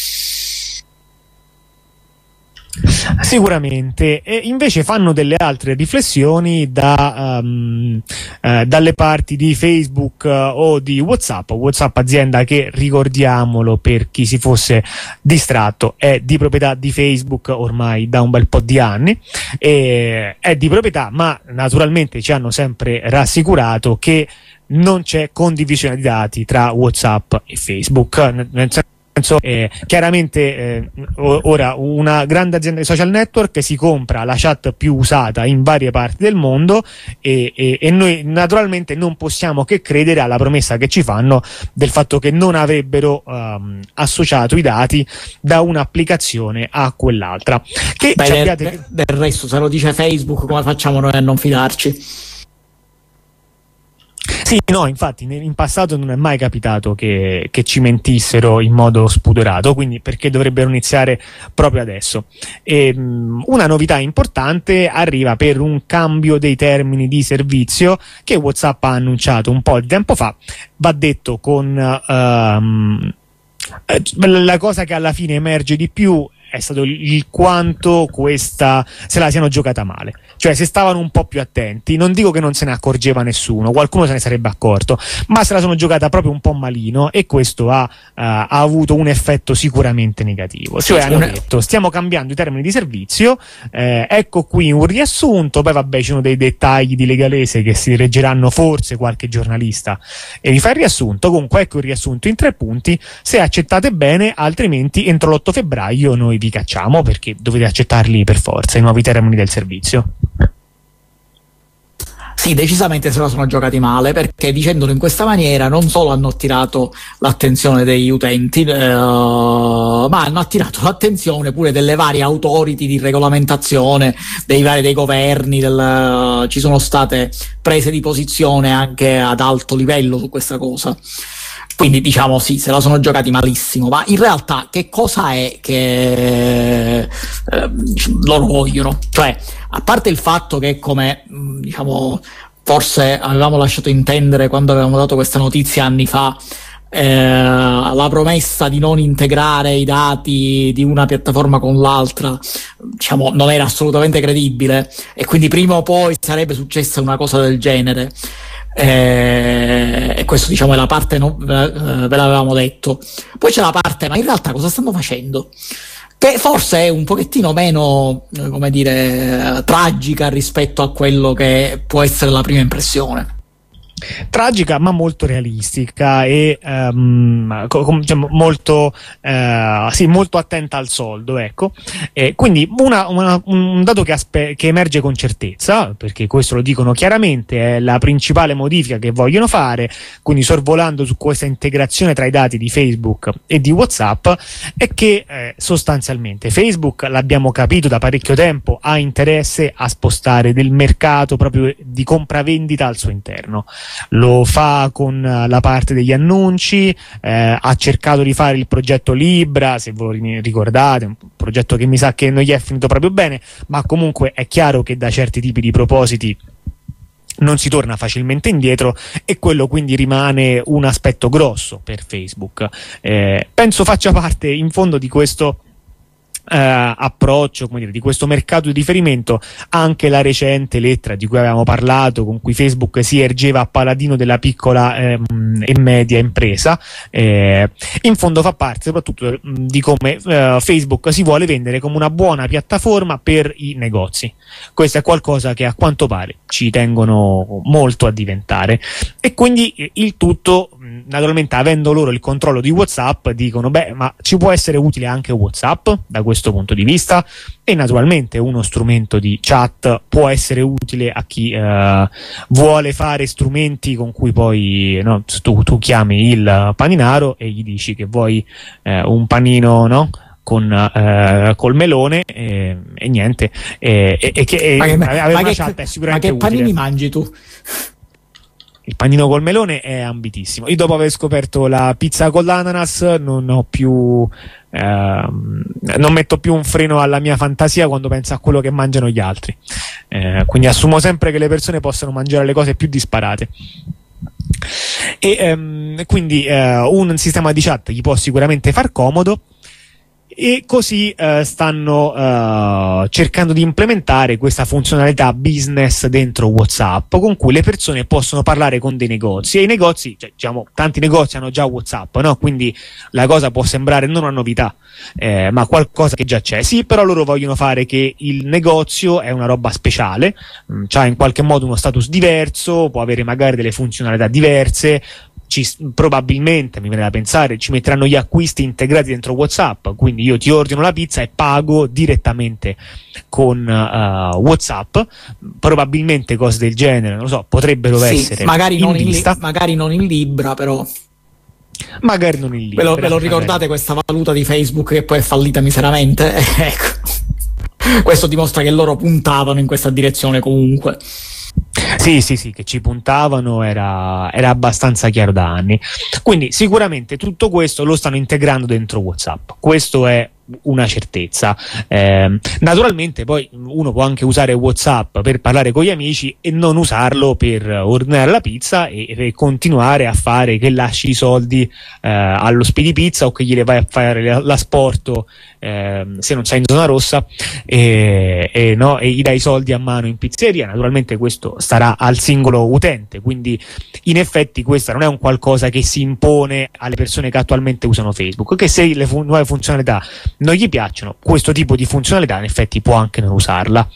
Sicuramente. E invece fanno delle altre riflessioni dalle parti di Facebook o di WhatsApp azienda che, ricordiamolo per chi si fosse distratto, è di proprietà di Facebook ormai da un bel po' di anni, e è di proprietà, ma naturalmente ci hanno sempre rassicurato che non c'è condivisione di dati tra WhatsApp e Facebook, nel senso chiaramente ora una grande azienda di social network si compra la chat più usata in varie parti del mondo, e noi naturalmente non possiamo che credere alla promessa che ci fanno del fatto che non avrebbero associato i dati da un'applicazione a quell'altra. Del resto, se lo dice Facebook, come facciamo noi a non fidarci? Sì, infatti in passato non è mai capitato che ci mentissero in modo spudorato, quindi perché dovrebbero iniziare proprio adesso? Una novità importante arriva per un cambio dei termini di servizio che WhatsApp ha annunciato un po' di tempo fa. Va detto con la cosa che alla fine emerge di più è stato il quanto questa se la siano giocata male, cioè se stavano un po' più attenti, non dico che non se ne accorgeva nessuno, qualcuno se ne sarebbe accorto, ma se la sono giocata proprio un po' malino, e questo ha avuto un effetto sicuramente negativo. Cioè hanno detto stiamo cambiando i termini di servizio, ecco qui un riassunto, poi vabbè ci sono dei dettagli di legalese che si leggeranno forse qualche giornalista e vi fa il riassunto, comunque ecco il riassunto in 3 punti, se accettate bene, altrimenti entro l'8 febbraio noi vi cacciamo perché dovete accettarli per forza, i nuovi termini del servizio. Sì, decisamente se la sono giocati male, perché dicendolo in questa maniera non solo hanno attirato l'attenzione degli utenti, ma hanno attirato l'attenzione pure delle varie authority di regolamentazione, dei governi, ci sono state prese di posizione anche ad alto livello su questa cosa. Quindi sì, se la sono giocati malissimo, ma in realtà che cosa è che loro vogliono? Cioè, a parte il fatto che, come forse avevamo lasciato intendere quando avevamo dato questa notizia anni fa, la promessa di non integrare i dati di una piattaforma con l'altra, diciamo, non era assolutamente credibile, e quindi prima o poi sarebbe successa una cosa del genere. E questo, diciamo, è la parte, no, ve l'avevamo detto. Poi c'è la parte, ma in realtà cosa stanno facendo? Che forse è un pochettino meno, come dire, tragica rispetto a quello che può essere la prima impressione. Tragica ma molto realistica e diciamo, molto attenta al soldo, ecco. Quindi un dato che emerge con certezza, perché questo lo dicono chiaramente, è la principale modifica che vogliono fare, quindi sorvolando su questa integrazione tra i dati di Facebook e di WhatsApp, è che sostanzialmente Facebook, l'abbiamo capito da parecchio tempo, ha interesse a spostare del mercato proprio di compravendita al suo interno. Lo fa con la parte degli annunci, ha cercato di fare il progetto Libra, se voi ricordate, un progetto che mi sa che non gli è finito proprio bene, ma comunque è chiaro che da certi tipi di propositi non si torna facilmente indietro, e quello quindi rimane un aspetto grosso per Facebook. Penso faccia parte in fondo di questo approccio, come dire, di questo mercato di riferimento, anche la recente lettera di cui avevamo parlato, con cui Facebook si ergeva a paladino della piccola e media impresa. In fondo fa parte soprattutto di come Facebook si vuole vendere come una buona piattaforma per i negozi. Questo è qualcosa che a quanto pare ci tengono molto a diventare, e quindi il tutto, naturalmente, avendo loro il controllo di WhatsApp, dicono: beh, ma ci può essere utile anche WhatsApp da questo punto di vista, e naturalmente uno strumento di chat può essere utile a chi vuole fare strumenti con cui poi, no, tu chiami il paninaro e gli dici che vuoi un panino, no, col melone, e niente, e che avere una chat è sicuramente utile. Ma che panini mangi tu? Il panino col melone è ambitissimo. Io, dopo aver scoperto la pizza con l'ananas, non metto più un freno alla mia fantasia quando penso a quello che mangiano gli altri. Quindi assumo sempre che le persone possano mangiare le cose più disparate. E quindi un sistema di chat gli può sicuramente far comodo, e così stanno cercando di implementare questa funzionalità business dentro WhatsApp, con cui le persone possono parlare con dei negozi, e i negozi, cioè, diciamo, tanti negozi hanno già WhatsApp, no? Quindi la cosa può sembrare non una novità, ma qualcosa che già c'è. Sì, però loro vogliono fare che il negozio è una roba speciale, c'ha in qualche modo uno status diverso, può avere magari delle funzionalità diverse. Probabilmente, mi viene da pensare, ci metteranno gli acquisti integrati dentro WhatsApp, quindi io ti ordino la pizza e pago direttamente con WhatsApp. Probabilmente cose del genere, non lo so, potrebbero essere magari in vista. magari non in Libra, però magari non in Libra. Ve lo ricordate questa valuta di Facebook che poi è fallita miseramente? Ecco, questo dimostra che loro puntavano in questa direzione comunque. Sì, che ci puntavano, era abbastanza chiaro da anni. Quindi sicuramente tutto questo lo stanno integrando dentro WhatsApp, questo è una certezza. Naturalmente poi uno può anche usare WhatsApp per parlare con gli amici e non usarlo per ordinare la pizza e continuare a fare che lasci i soldi allo spedipizza, o che gliele vai a fare l'asporto se non sei in zona rossa, e gli dai i soldi a mano in pizzeria. Naturalmente questo starà al singolo utente, quindi in effetti questa non è un qualcosa che si impone alle persone che attualmente usano Facebook, che se le nuove funzionalità non gli piacciono, questo tipo di funzionalità in effetti può anche non usarla.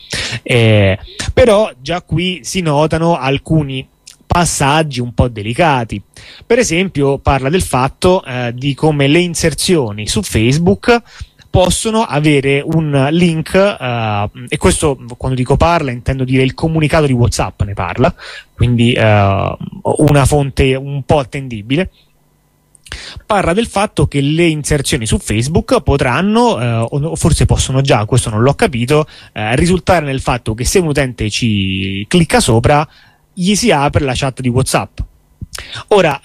Però già qui si notano alcuni passaggi un po' delicati. Per esempio, parla del fatto di come le inserzioni su Facebook possono avere un link, e questo, quando dico parla, intendo dire il comunicato di WhatsApp ne parla, quindi una fonte un po' attendibile. Parla del fatto che le inserzioni su Facebook potranno, o forse possono già, questo non l'ho capito, risultare nel fatto che se un utente ci clicca sopra, gli si apre la chat di WhatsApp. Ora,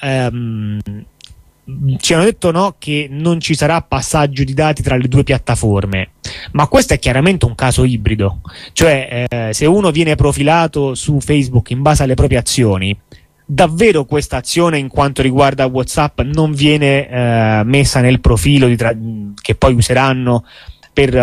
ci hanno detto, no, che non ci sarà passaggio di dati tra le due piattaforme, ma questo è chiaramente un caso ibrido, cioè se uno viene profilato su Facebook in base alle proprie azioni, davvero questa azione in quanto riguarda WhatsApp non viene messa nel profilo che poi useranno per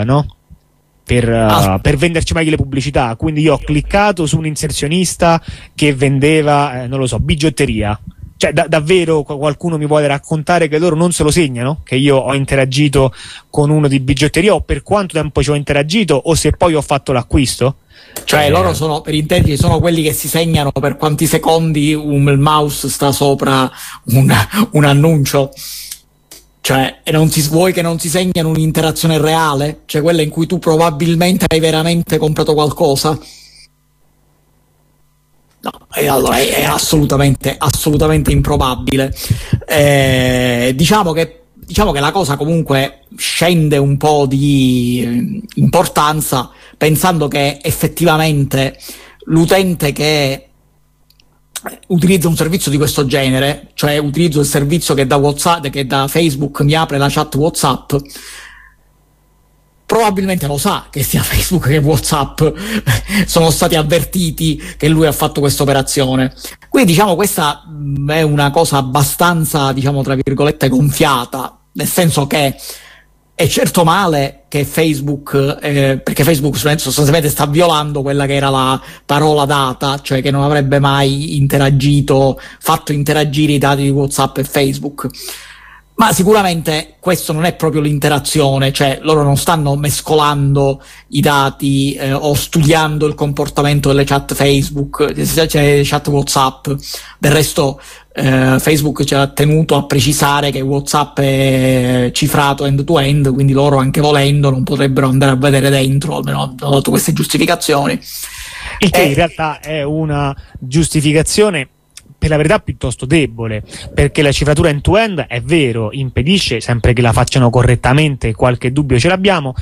venderci meglio le pubblicità. Quindi io ho cliccato su un inserzionista che vendeva non lo so, bigiotteria. Cioè davvero qualcuno mi vuole raccontare che loro non se lo segnano, che io ho interagito con uno di bigiotteria, o per quanto tempo ci ho interagito, o se poi ho fatto l'acquisto? Cioè loro sono, per intenderci, sono quelli che si segnano per quanti secondi il mouse sta sopra un annuncio. Cioè, e vuoi che non si segnano un'interazione reale? Cioè quella in cui tu probabilmente hai veramente comprato qualcosa? No, allora è assolutamente improbabile. Diciamo che la cosa comunque scende un po' di importanza, pensando che effettivamente l'utente che utilizza un servizio di questo genere, cioè utilizzo il servizio che da WhatsApp, che da Facebook mi apre la chat WhatsApp, probabilmente lo sa che sia Facebook che WhatsApp sono stati avvertiti che lui ha fatto questa operazione. Quindi diciamo questa è una cosa abbastanza, diciamo tra virgolette, gonfiata, nel senso che è certo male che Facebook, perché Facebook sostanzialmente sta violando quella che era la parola data, cioè che non avrebbe mai fatto interagire i dati di WhatsApp e Facebook. Ma sicuramente questo non è proprio l'interazione, cioè loro non stanno mescolando i dati o studiando il comportamento delle chat Facebook, cioè chat WhatsApp. Del resto Facebook ci ha tenuto a precisare che WhatsApp è cifrato end-to-end, quindi loro anche volendo non potrebbero andare a vedere dentro, almeno hanno dato queste giustificazioni. Il che in realtà è una giustificazione per la verità piuttosto debole, perché la cifratura end-to-end è vero, impedisce, sempre che la facciano correttamente, qualche dubbio ce l'abbiamo,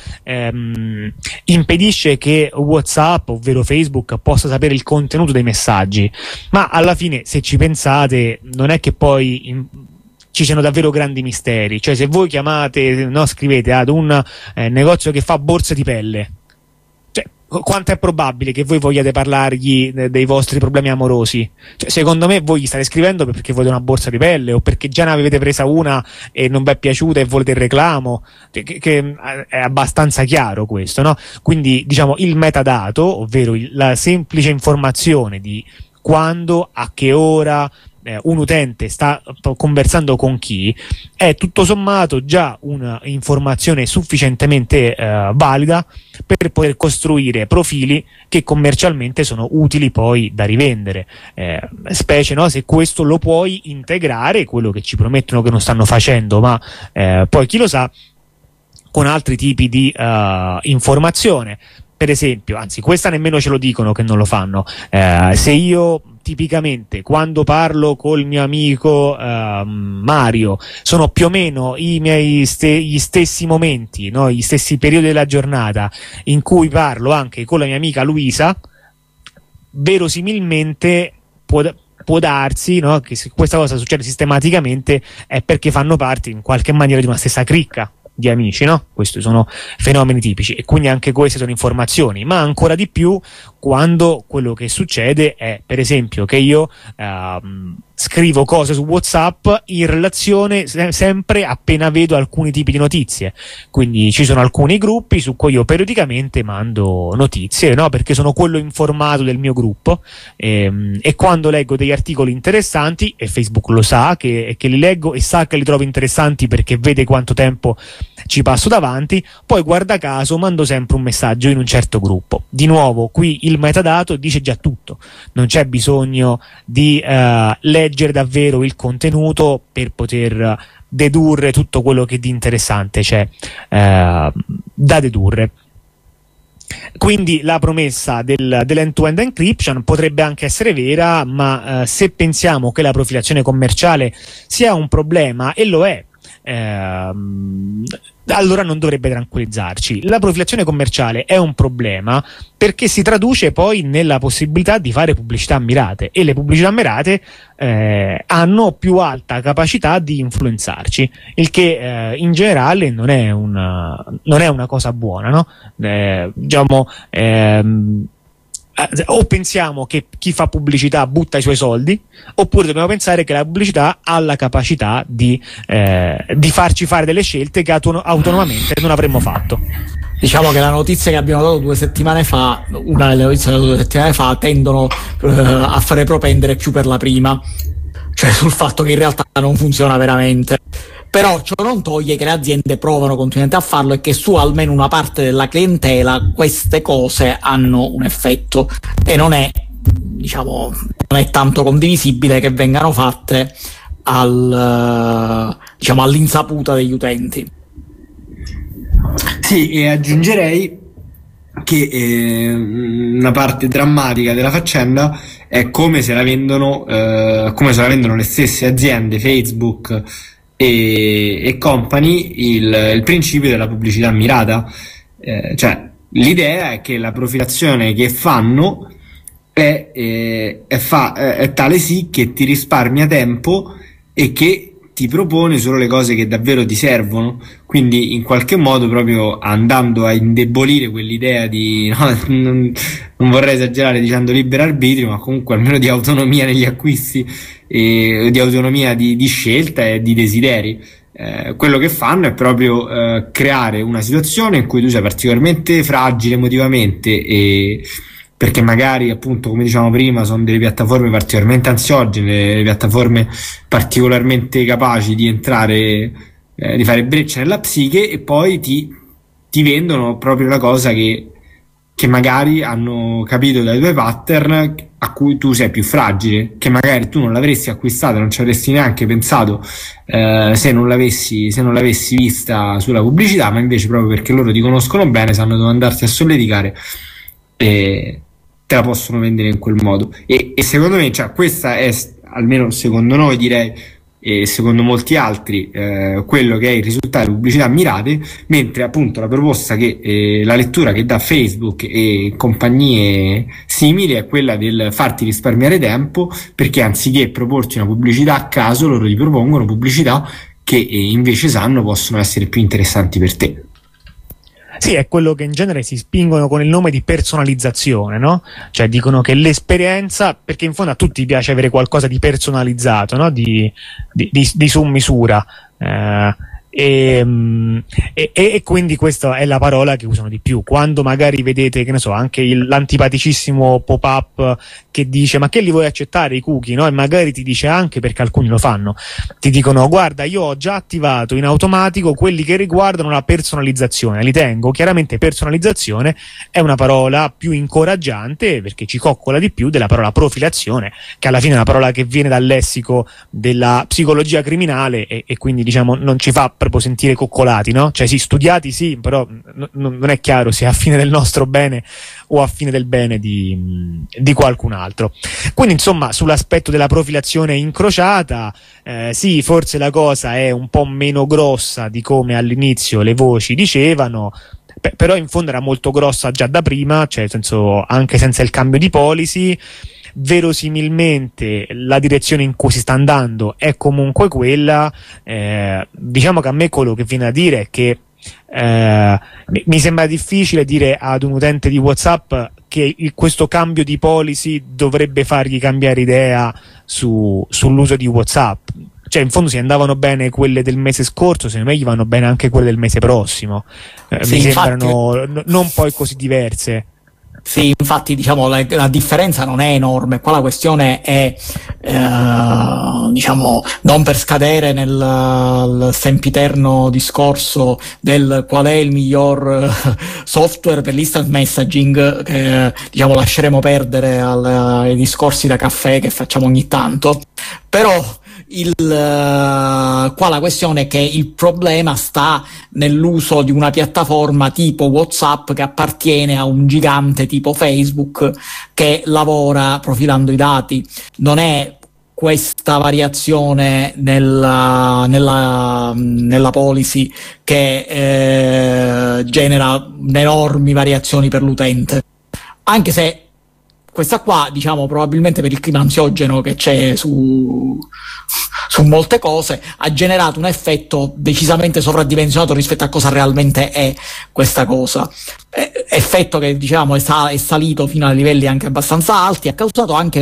impedisce che WhatsApp, ovvero Facebook, possa sapere il contenuto dei messaggi, ma alla fine, se ci pensate, non è che poi ci siano davvero grandi misteri. Cioè, se voi scrivete ad un negozio che fa borse di pelle, quanto è probabile che voi vogliate parlargli dei vostri problemi amorosi? Cioè, secondo me voi gli state scrivendo perché volete una borsa di pelle, o perché già ne avete presa una e non vi è piaciuta e volete il reclamo, che è abbastanza chiaro questo, no? Quindi diciamo il metadato, ovvero la semplice informazione di quando, a che ora un utente sta conversando con chi, è tutto sommato già un'informazione sufficientemente valida per poter costruire profili che commercialmente sono utili poi da rivendere, specie se questo lo puoi integrare, quello che ci promettono che non stanno facendo, ma poi chi lo sa, con altri tipi di informazione. Per esempio, anzi questa nemmeno ce lo dicono che non lo fanno, se io tipicamente quando parlo col mio amico Mario sono più o meno gli stessi momenti, no? Gli stessi periodi della giornata in cui parlo anche con la mia amica Luisa, verosimilmente può darsi, no, che se questa cosa succede sistematicamente è perché fanno parte in qualche maniera di una stessa cricca di amici, no? Questi sono fenomeni tipici, e quindi anche queste sono informazioni, ma ancora di più quando quello che succede è, per esempio, che io scrivo cose su WhatsApp in relazione sempre appena vedo alcuni tipi di notizie. Quindi ci sono alcuni gruppi su cui io periodicamente mando notizie, no? Perché sono quello informato del mio gruppo, e quando leggo degli articoli interessanti, e Facebook lo sa che li leggo e sa che li trovo interessanti perché vede quanto tempo ci passo davanti, poi guarda caso mando sempre un messaggio in un certo gruppo. Di nuovo qui il metadato dice già tutto, non c'è bisogno di leggere davvero il contenuto per poter dedurre tutto quello che di interessante c'è da dedurre. Quindi la promessa dell'end-to-end encryption potrebbe anche essere vera, ma se pensiamo che la profilazione commerciale sia un problema, e lo è, allora non dovrebbe tranquillizzarci. La profilazione commerciale è un problema perché si traduce poi nella possibilità di fare pubblicità mirate, e le pubblicità mirate hanno più alta capacità di influenzarci, il che in generale non è una cosa buona, no? o pensiamo che chi fa pubblicità butta i suoi soldi, oppure dobbiamo pensare che la pubblicità ha la capacità di farci fare delle scelte che autonomamente non avremmo fatto. Diciamo che la notizia che abbiamo dato 2 settimane fa, una delle notizie che 2 settimane fa, tendono a fare propendere più per la prima, cioè sul fatto che in realtà non funziona veramente. Però ciò non toglie che le aziende provano continuamente a farlo e che su almeno una parte della clientela queste cose hanno un effetto, e non è tanto condivisibile che vengano fatte all'insaputa degli utenti. Sì, e aggiungerei che una parte drammatica della faccenda è come se la vendono le stesse aziende, Facebook e company, il principio della pubblicità mirata. Cioè, l'idea è che la profilazione che fanno è tale sì che ti risparmia tempo e che ti propone solo le cose che davvero ti servono, quindi in qualche modo proprio andando a indebolire quell'idea di non vorrei esagerare dicendo libero arbitrio, ma comunque almeno di autonomia negli acquisti e di autonomia di scelta e di desideri. Quello che fanno è proprio creare una situazione in cui tu sei particolarmente fragile emotivamente, perché magari, appunto, come dicevamo prima, sono delle piattaforme particolarmente ansiogene, delle piattaforme particolarmente capaci di entrare, di fare breccia nella psiche, e poi ti vendono proprio la cosa che magari hanno capito dai tuoi pattern a cui tu sei più fragile, che magari tu non l'avresti acquistata, non ci avresti neanche pensato se non l'avessi vista sulla pubblicità, ma invece proprio perché loro ti conoscono bene, sanno dove andarti a solleticare e te la possono vendere in quel modo. E secondo me, cioè, questa è, almeno secondo noi direi, e secondo molti altri, quello che è il risultato delle pubblicità mirate, mentre appunto la proposta che la lettura che dà Facebook e compagnie simili è quella del farti risparmiare tempo, perché anziché proporti una pubblicità a caso, loro ti propongono pubblicità che invece sanno possono essere più interessanti per te. Sì, è quello che in genere si spingono con il nome di personalizzazione, no? Cioè dicono che l'esperienza, perché in fondo a tutti piace avere qualcosa di personalizzato, no? Di su misura. E quindi questa è la parola che usano di più. Quando magari vedete, che ne so, anche l'antipaticissimo pop-up che dice ma che li vuoi accettare i cookie, no? E magari ti dice anche, perché alcuni lo fanno, ti dicono guarda, io ho già attivato in automatico quelli che riguardano la personalizzazione, li tengo. Chiaramente personalizzazione è una parola più incoraggiante perché ci coccola di più della parola profilazione, che alla fine è una parola che viene dal lessico della psicologia criminale e quindi diciamo non ci fa proprio sentire coccolati, no? Cioè sì, studiati sì, però non è chiaro se è a fine del nostro bene o a fine del bene di qualcun altro. Quindi insomma, sull'aspetto della profilazione incrociata, sì, forse la cosa è un po' meno grossa di come all'inizio le voci dicevano, però in fondo era molto grossa già da prima, cioè nel senso, anche senza il cambio di policy. Verosimilmente la direzione in cui si sta andando è comunque quella. Diciamo che a me quello che viene da dire è che mi sembra difficile dire ad un utente di WhatsApp che questo cambio di policy dovrebbe fargli cambiare idea sull'uso di WhatsApp. Cioè in fondo se andavano bene quelle del mese scorso, secondo me gli vanno bene anche quelle del mese prossimo. Sì, mi sembrano non poi così diverse. Sì, infatti diciamo la differenza non è enorme, qua la questione è diciamo non per scadere nel sempiterno discorso del qual è il miglior software per l'instant messaging, che diciamo lasceremo perdere ai discorsi da caffè che facciamo ogni tanto, però qua la questione è che il problema sta nell'uso di una piattaforma tipo WhatsApp che appartiene a un gigante tipo Facebook che lavora profilando i dati. Non è questa variazione nella policy che genera enormi variazioni per l'utente, anche se questa qua, diciamo, probabilmente per il clima ansiogeno che c'è su molte cose, ha generato un effetto decisamente sovradimensionato rispetto a cosa realmente è questa cosa. effetto che diciamo è salito fino a livelli anche abbastanza alti, ha causato anche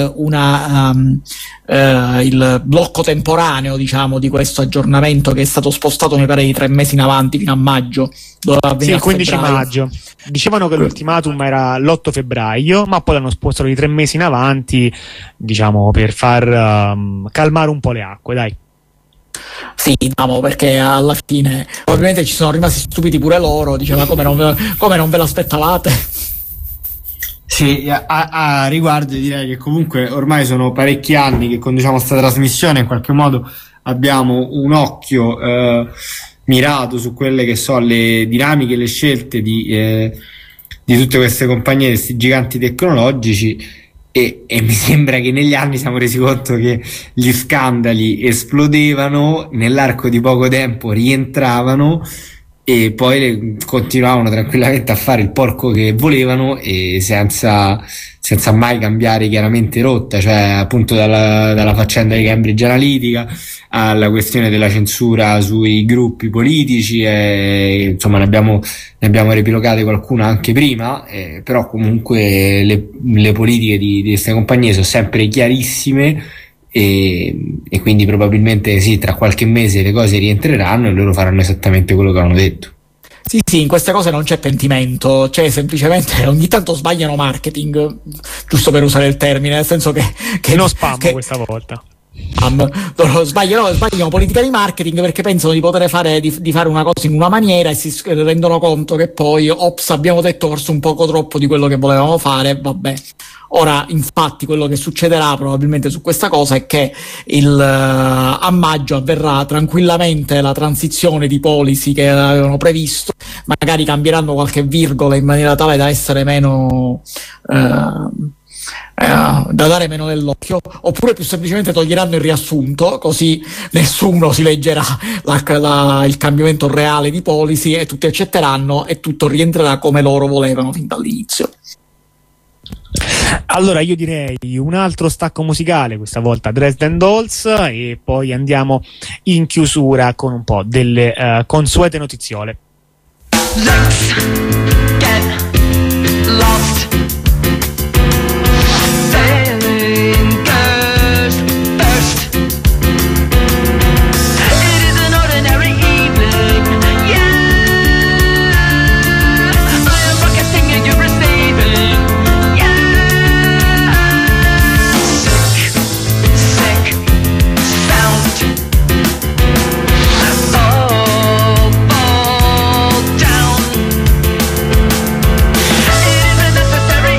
il blocco temporaneo, diciamo, di questo aggiornamento, che è stato spostato mi pare di 3 mesi in avanti fino a maggio. Sì, il 15 maggio. Dicevano che l'ultimatum era l'8 febbraio, ma poi l'hanno spostato di 3 mesi in avanti, diciamo, per far calmare un po' le acque, dai. Sì, diciamo, perché alla fine ovviamente ci sono rimasti stupidi pure loro, diceva come non ve l'aspettavate? Sì, a riguardo direi che comunque ormai sono parecchi anni che conduciamo questa trasmissione, in qualche modo abbiamo un occhio mirato su quelle che sono le dinamiche e le scelte di tutte queste compagnie, questi giganti tecnologici. E mi sembra che negli anni siamo resi conto che gli scandali esplodevano, nell'arco di poco tempo rientravano e poi continuavano tranquillamente a fare il porco che volevano, e senza mai cambiare chiaramente rotta, cioè appunto dalla faccenda di Cambridge Analytica alla questione della censura sui gruppi politici, insomma ne abbiamo riepilogate qualcuna anche prima, però comunque le politiche di queste compagnie sono sempre chiarissime, e quindi probabilmente sì, tra qualche mese le cose rientreranno e loro faranno esattamente quello che hanno detto. Sì, in queste cose non c'è pentimento, cioè semplicemente ogni tanto sbagliano marketing, giusto per usare il termine, nel senso che non spam questa volta. Sbagliano politica di marketing perché pensano di poter fare una cosa in una maniera e si rendono conto che poi abbiamo detto forse un poco troppo di quello che volevamo fare, vabbè. Ora, infatti, quello che succederà probabilmente su questa cosa è che a maggio avverrà tranquillamente la transizione di policy che avevano previsto, magari cambieranno qualche virgola in maniera tale da essere meno da dare meno nell'occhio, oppure più semplicemente toglieranno il riassunto, così nessuno si leggerà il cambiamento reale di policy e tutti accetteranno e tutto rientrerà come loro volevano fin dall'inizio. Allora io direi un altro stacco musicale, questa volta Dresden Dolls, e poi andiamo in chiusura con un po' delle consuete notiziole. Let's get lost. Fingers first. It is an ordinary evening. Yeah, I am broadcasting and you're receiving. Sick sound. Fall down. It isn't necessary.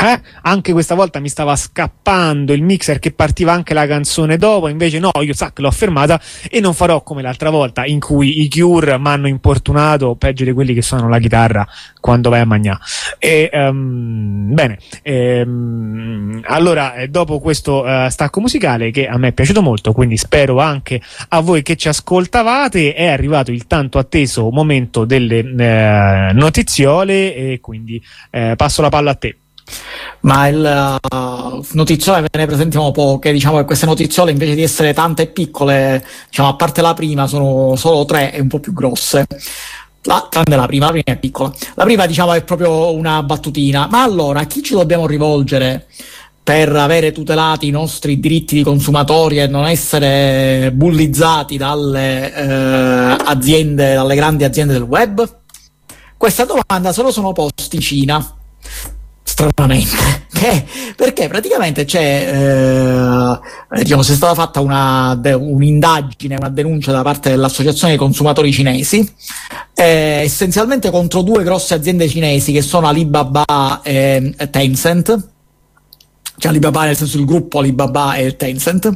Anche questa volta mi stava scappando il mixer che partiva anche la canzone dopo, invece no, io l'ho fermata e non farò come l'altra volta in cui i Cure mi hanno importunato peggio di quelli che suonano la chitarra quando vai a mangiare. Bene, allora dopo questo stacco musicale che a me è piaciuto molto, quindi spero anche a voi che ci ascoltavate, è arrivato il tanto atteso momento delle notiziole e quindi passo la palla a te. Ma il notiziole ve ne presentiamo poche, diciamo che queste notiziole invece di essere tante e piccole, diciamo a parte la prima sono solo 3 e un po' più grosse. Tranne la prima è piccola. La prima diciamo è proprio una battutina. Ma allora a chi ci dobbiamo rivolgere per avere tutelati i nostri diritti di consumatori e non essere bullizzati dalle aziende, dalle grandi aziende del web? Questa domanda se lo sono posti in Cina, stranamente, perché praticamente c'è diciamo si è stata fatta un'indagine, una denuncia da parte dell'associazione dei consumatori cinesi, essenzialmente contro 2 grosse aziende cinesi che sono Alibaba e Tencent, cioè Alibaba nel senso il gruppo Alibaba e Tencent,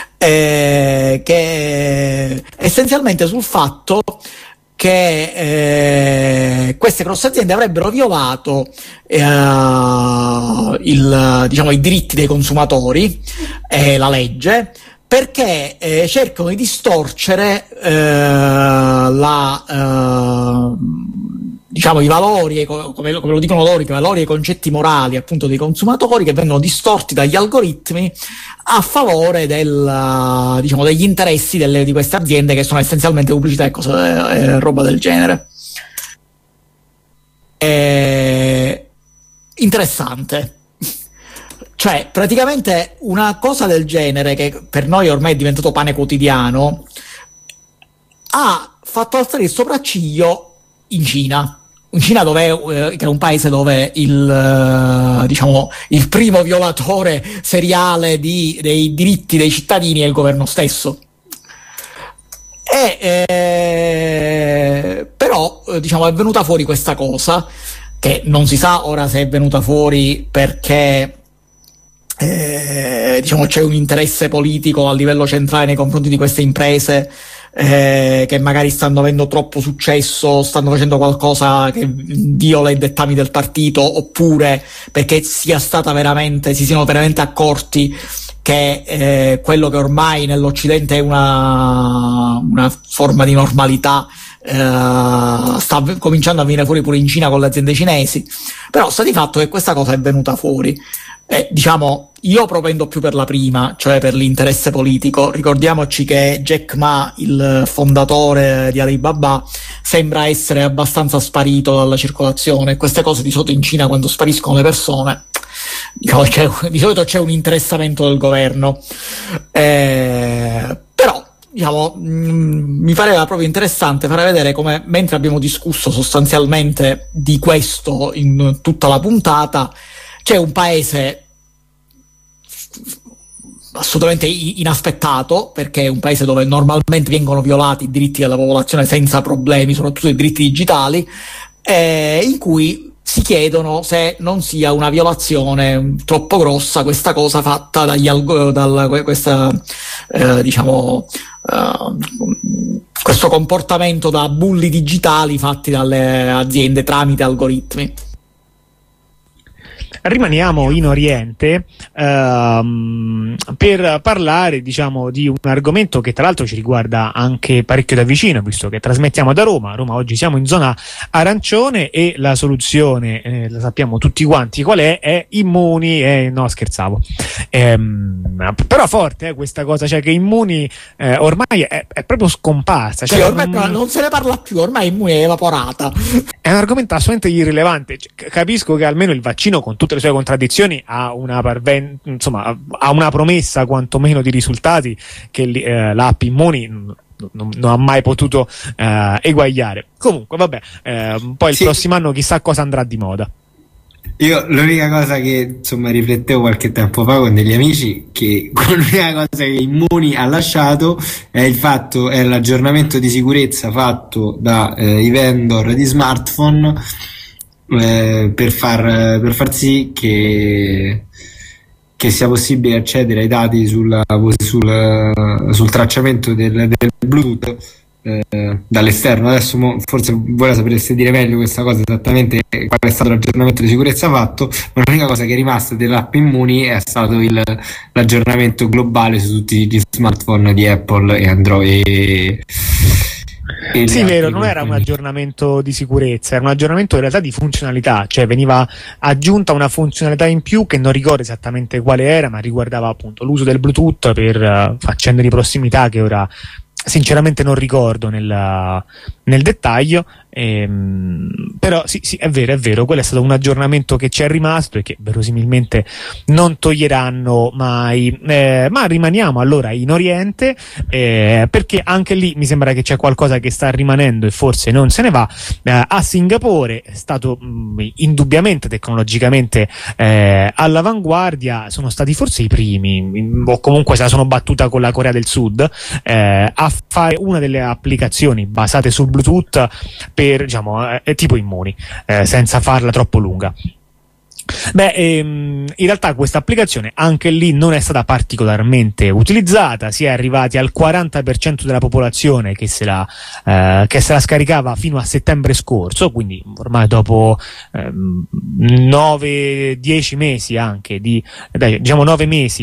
che essenzialmente sul fatto che queste grosse aziende avrebbero violato diciamo i diritti dei consumatori e la legge, perché cercano di distorcere diciamo i valori, come lo dicono loro, i valori e i concetti morali appunto dei consumatori, che vengono distorti dagli algoritmi a favore diciamo degli interessi di queste aziende, che sono essenzialmente pubblicità e roba del genere. Interessante. Cioè, praticamente una cosa del genere, che per noi ormai è diventato pane quotidiano, ha fatto alzare il sopracciglio in Cina. In Cina, che è un paese dove diciamo, il primo violatore seriale dei diritti dei cittadini è il governo stesso. Però, diciamo, è venuta fuori questa cosa, che non si sa ora se è venuta fuori perché diciamo c'è un interesse politico a livello centrale nei confronti di queste imprese, che magari stanno avendo troppo successo, stanno facendo qualcosa che viola i dettami del partito, oppure perché si siano veramente accorti che quello che ormai nell'Occidente è una forma di normalità sta cominciando a venire fuori pure in Cina con le aziende cinesi. Però sta di fatto che questa cosa è venuta fuori. Diciamo, io propendo più per la prima, cioè per l'interesse politico. Ricordiamoci che Jack Ma, il fondatore di Alibaba, sembra essere abbastanza sparito dalla circolazione. Queste cose di solito in Cina, quando spariscono le persone, diciamo, di solito c'è un interessamento del governo. Però diciamo, mi pareva proprio interessante fare vedere come, mentre abbiamo discusso sostanzialmente di questo in tutta la puntata, c'è un paese assolutamente inaspettato, perché è un paese dove normalmente vengono violati i diritti della popolazione senza problemi, soprattutto i diritti digitali, in cui si chiedono se non sia una violazione troppo grossa questa cosa fatta diciamo questo comportamento da bulli digitali fatti dalle aziende tramite algoritmi. Rimaniamo in Oriente per parlare, diciamo, di un argomento che tra l'altro ci riguarda anche parecchio da vicino, visto che trasmettiamo da Roma. A Roma oggi siamo in zona arancione e la soluzione, la sappiamo tutti quanti qual è Immuni. No, scherzavo. Però forte questa cosa, cioè che Immuni ormai è proprio scomparsa. Cioè, sì, ormai non se ne parla più, ormai Immuni è evaporata. È un argomento assolutamente irrilevante. Capisco che almeno il vaccino, con tutte le sue contraddizioni, ha una promessa quantomeno di risultati che l'app Immuni non ha mai potuto eguagliare. Comunque vabbè, poi il prossimo anno chissà cosa andrà di moda. Io l'unica cosa che insomma riflettevo qualche tempo fa con degli amici, che l'unica cosa che Immuni ha lasciato è l'aggiornamento di sicurezza fatto dai vendor di smartphone, per far sì che sia possibile accedere ai dati sul tracciamento del Bluetooth dall'esterno. Adesso forse voi la sapreste dire meglio questa cosa, esattamente qual è stato l'aggiornamento di sicurezza fatto, ma l'unica cosa che è rimasta dell'app Immuni è stato l'aggiornamento globale su tutti gli smartphone di Apple e Android. Sì, vero, non era un aggiornamento di sicurezza, era un aggiornamento in realtà di funzionalità, cioè veniva aggiunta una funzionalità in più che non ricordo esattamente quale era, ma riguardava appunto l'uso del Bluetooth per faccende di prossimità che ora sinceramente non ricordo nel dettaglio, però sì, è vero, quello è stato un aggiornamento che ci è rimasto e che verosimilmente non toglieranno mai, ma rimaniamo allora in Oriente, perché anche lì mi sembra che c'è qualcosa che sta rimanendo e forse non se ne va. A Singapore è stato indubbiamente tecnologicamente all'avanguardia, sono stati forse i primi, o comunque se la sono battuta con la Corea del Sud, a fare una delle applicazioni basate sul Bluetooth per, diciamo, tipo Immuni, senza farla troppo lunga. In realtà questa applicazione anche lì non è stata particolarmente utilizzata, si è arrivati al 40% della popolazione che se la scaricava fino a settembre scorso, quindi ormai dopo 9-10 mesi anche diciamo 9 mesi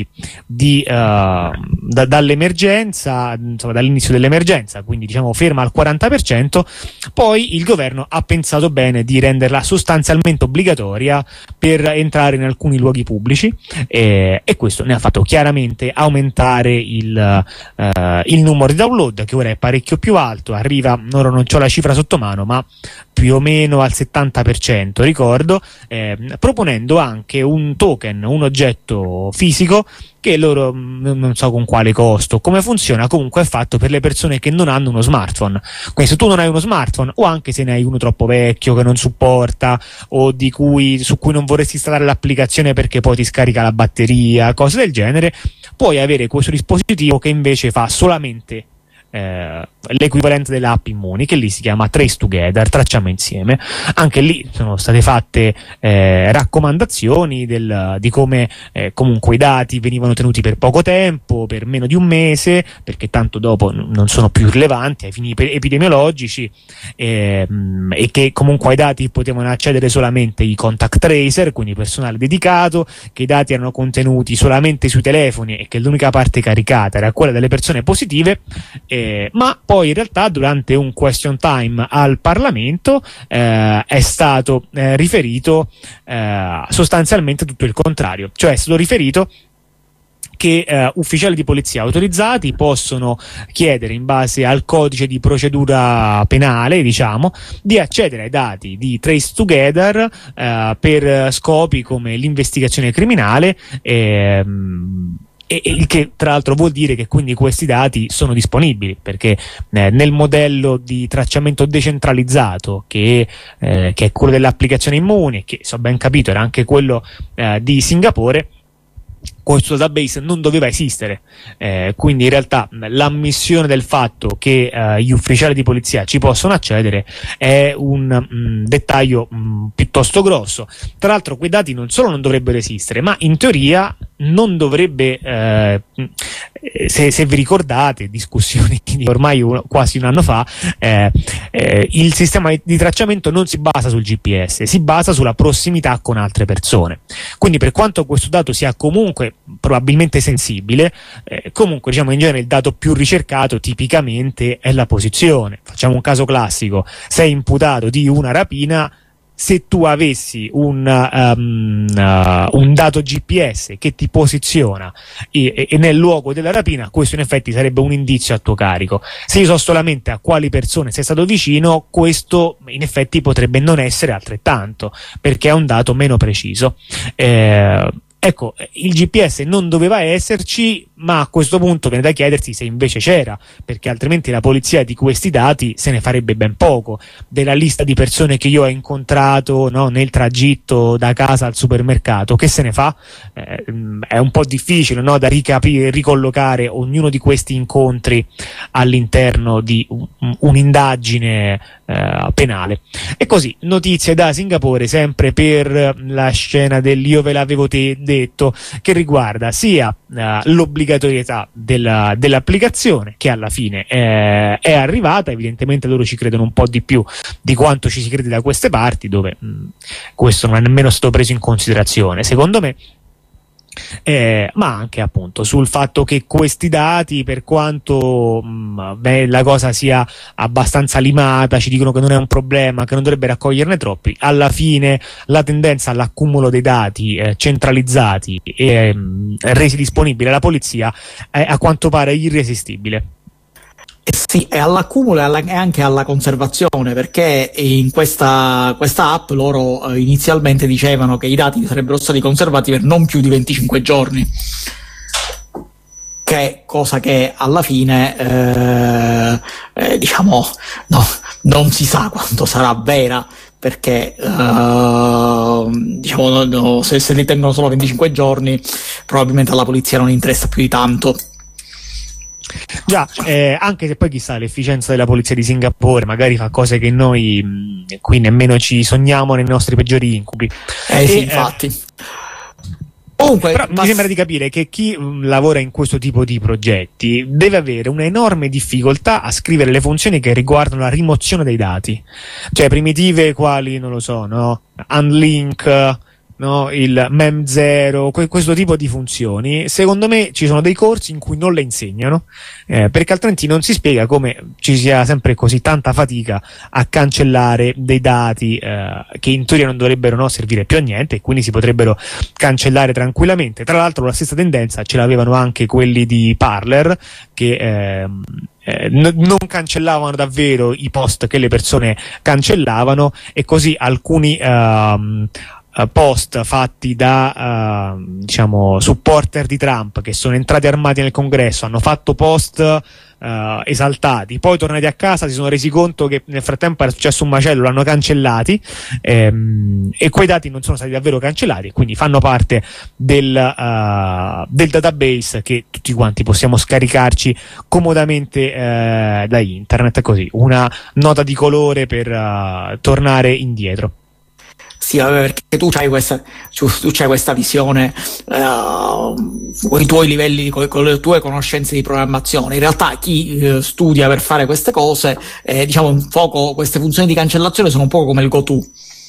dall'emergenza, insomma dall'inizio dell'emergenza, quindi diciamo ferma al 40%. Poi il governo ha pensato bene di renderla sostanzialmente obbligatoria per entrare in alcuni luoghi pubblici, e questo ne ha fatto chiaramente aumentare il numero di download, che ora è parecchio più alto, arriva, ora non c'ho la cifra sotto mano, ma più o meno al 70%, ricordo, proponendo anche un token, un oggetto fisico che loro non so con quale costo, come funziona, comunque è fatto per le persone che non hanno uno smartphone. Quindi se tu non hai uno smartphone, o anche se ne hai uno troppo vecchio che non supporta, o su cui non vorresti installare l'applicazione perché poi ti scarica la batteria, cose del genere, puoi avere questo dispositivo che invece fa solamente l'equivalente dell'app Immuni, che lì si chiama Trace Together, tracciamo insieme. Anche lì sono state fatte raccomandazioni di come comunque i dati venivano tenuti per poco tempo, per meno di un mese, perché tanto dopo non sono più rilevanti ai fini epidemiologici, e che comunque ai dati potevano accedere solamente i contact tracer, quindi personale dedicato, che i dati erano contenuti solamente sui telefoni e che l'unica parte caricata era quella delle persone positive. Ma poi in realtà durante un question time al Parlamento è stato riferito sostanzialmente tutto il contrario, cioè è stato riferito che ufficiali di polizia autorizzati possono chiedere, in base al codice di procedura penale, diciamo, di accedere ai dati di Trace Together per scopi come l'investigazione criminale, e il che tra l'altro vuol dire che quindi questi dati sono disponibili, perché nel modello di tracciamento decentralizzato che è quello dell'applicazione Immuni, che so ben capito era anche quello di Singapore, questo database non doveva esistere, quindi in realtà l'ammissione del fatto che gli ufficiali di polizia ci possono accedere è un dettaglio piuttosto grosso. Tra l'altro quei dati non solo non dovrebbero esistere, ma in teoria non dovrebbe, se vi ricordate, discussioni di ormai quasi un anno fa, il sistema di tracciamento non si basa sul GPS, si basa sulla prossimità con altre persone. Quindi per quanto questo dato sia comunque probabilmente sensibile, comunque diciamo in genere il dato più ricercato tipicamente è la posizione. Facciamo un caso classico: sei imputato di una rapina, se tu avessi un dato GPS che ti posiziona e nel luogo della rapina, questo in effetti sarebbe un indizio a tuo carico. Se io so solamente a quali persone sei stato vicino, questo in effetti potrebbe non essere altrettanto, perché è un dato meno preciso. Ecco, il GPS non doveva esserci, ma a questo punto viene da chiedersi se invece c'era, perché altrimenti la polizia di questi dati se ne farebbe ben poco. Della lista di persone che io ho incontrato, no, nel tragitto da casa al supermercato, che se ne fa? È un po' difficile, no, da ricollocare ognuno di questi incontri all'interno di un'indagine penale. E così, notizie da Singapore, sempre per la scena dell'Io ve l'avevo detto, che riguarda sia l'obbligatorietà dell'applicazione, che alla fine è arrivata. Evidentemente loro ci credono un po' di più di quanto ci si crede da queste parti, dove questo non è nemmeno stato preso in considerazione, secondo me. Ma anche appunto sul fatto che questi dati, per quanto la cosa sia abbastanza limata, ci dicono che non è un problema, che non dovrebbe raccoglierne troppi, alla fine la tendenza all'accumulo dei dati centralizzati e resi disponibili alla polizia è a quanto pare irresistibile. Sì, e all'accumulo e anche alla conservazione, perché in questa app loro inizialmente dicevano che i dati sarebbero stati conservati per non più di 25 giorni, che cosa che alla fine diciamo non si sa quanto sarà vera, perché diciamo se li tengono solo 25 giorni probabilmente alla polizia non interessa più di tanto. Già, anche se poi chissà, l'efficienza della polizia di Singapore magari fa cose che noi qui nemmeno ci sogniamo nei nostri peggiori incubi. Sì, infatti. Comunque, però mi sembra di capire che chi lavora in questo tipo di progetti deve avere una enorme difficoltà a scrivere le funzioni che riguardano la rimozione dei dati, cioè primitive quali, non lo so, no? Unlink, no, il mem0, questo tipo di funzioni. Secondo me ci sono dei corsi in cui non le insegnano, perché altrimenti non si spiega come ci sia sempre così tanta fatica a cancellare dei dati che in teoria non dovrebbero servire più a niente, e quindi si potrebbero cancellare tranquillamente. Tra l'altro la stessa tendenza ce l'avevano anche quelli di Parler, che non cancellavano davvero i post che le persone cancellavano, e così alcuni post fatti da diciamo supporter di Trump, che sono entrati armati nel congresso, hanno fatto post esaltati, poi tornati a casa si sono resi conto che nel frattempo era successo un macello, l'hanno cancellati, e quei dati non sono stati davvero cancellati, quindi fanno parte del database che tutti quanti possiamo scaricarci comodamente da internet. Così, una nota di colore per tornare indietro. Sì, perché tu c'hai questa visione con i tuoi livelli, con le tue conoscenze di programmazione. In realtà chi studia per fare queste cose, diciamo un poco, queste funzioni di cancellazione sono un po' come il GoTo.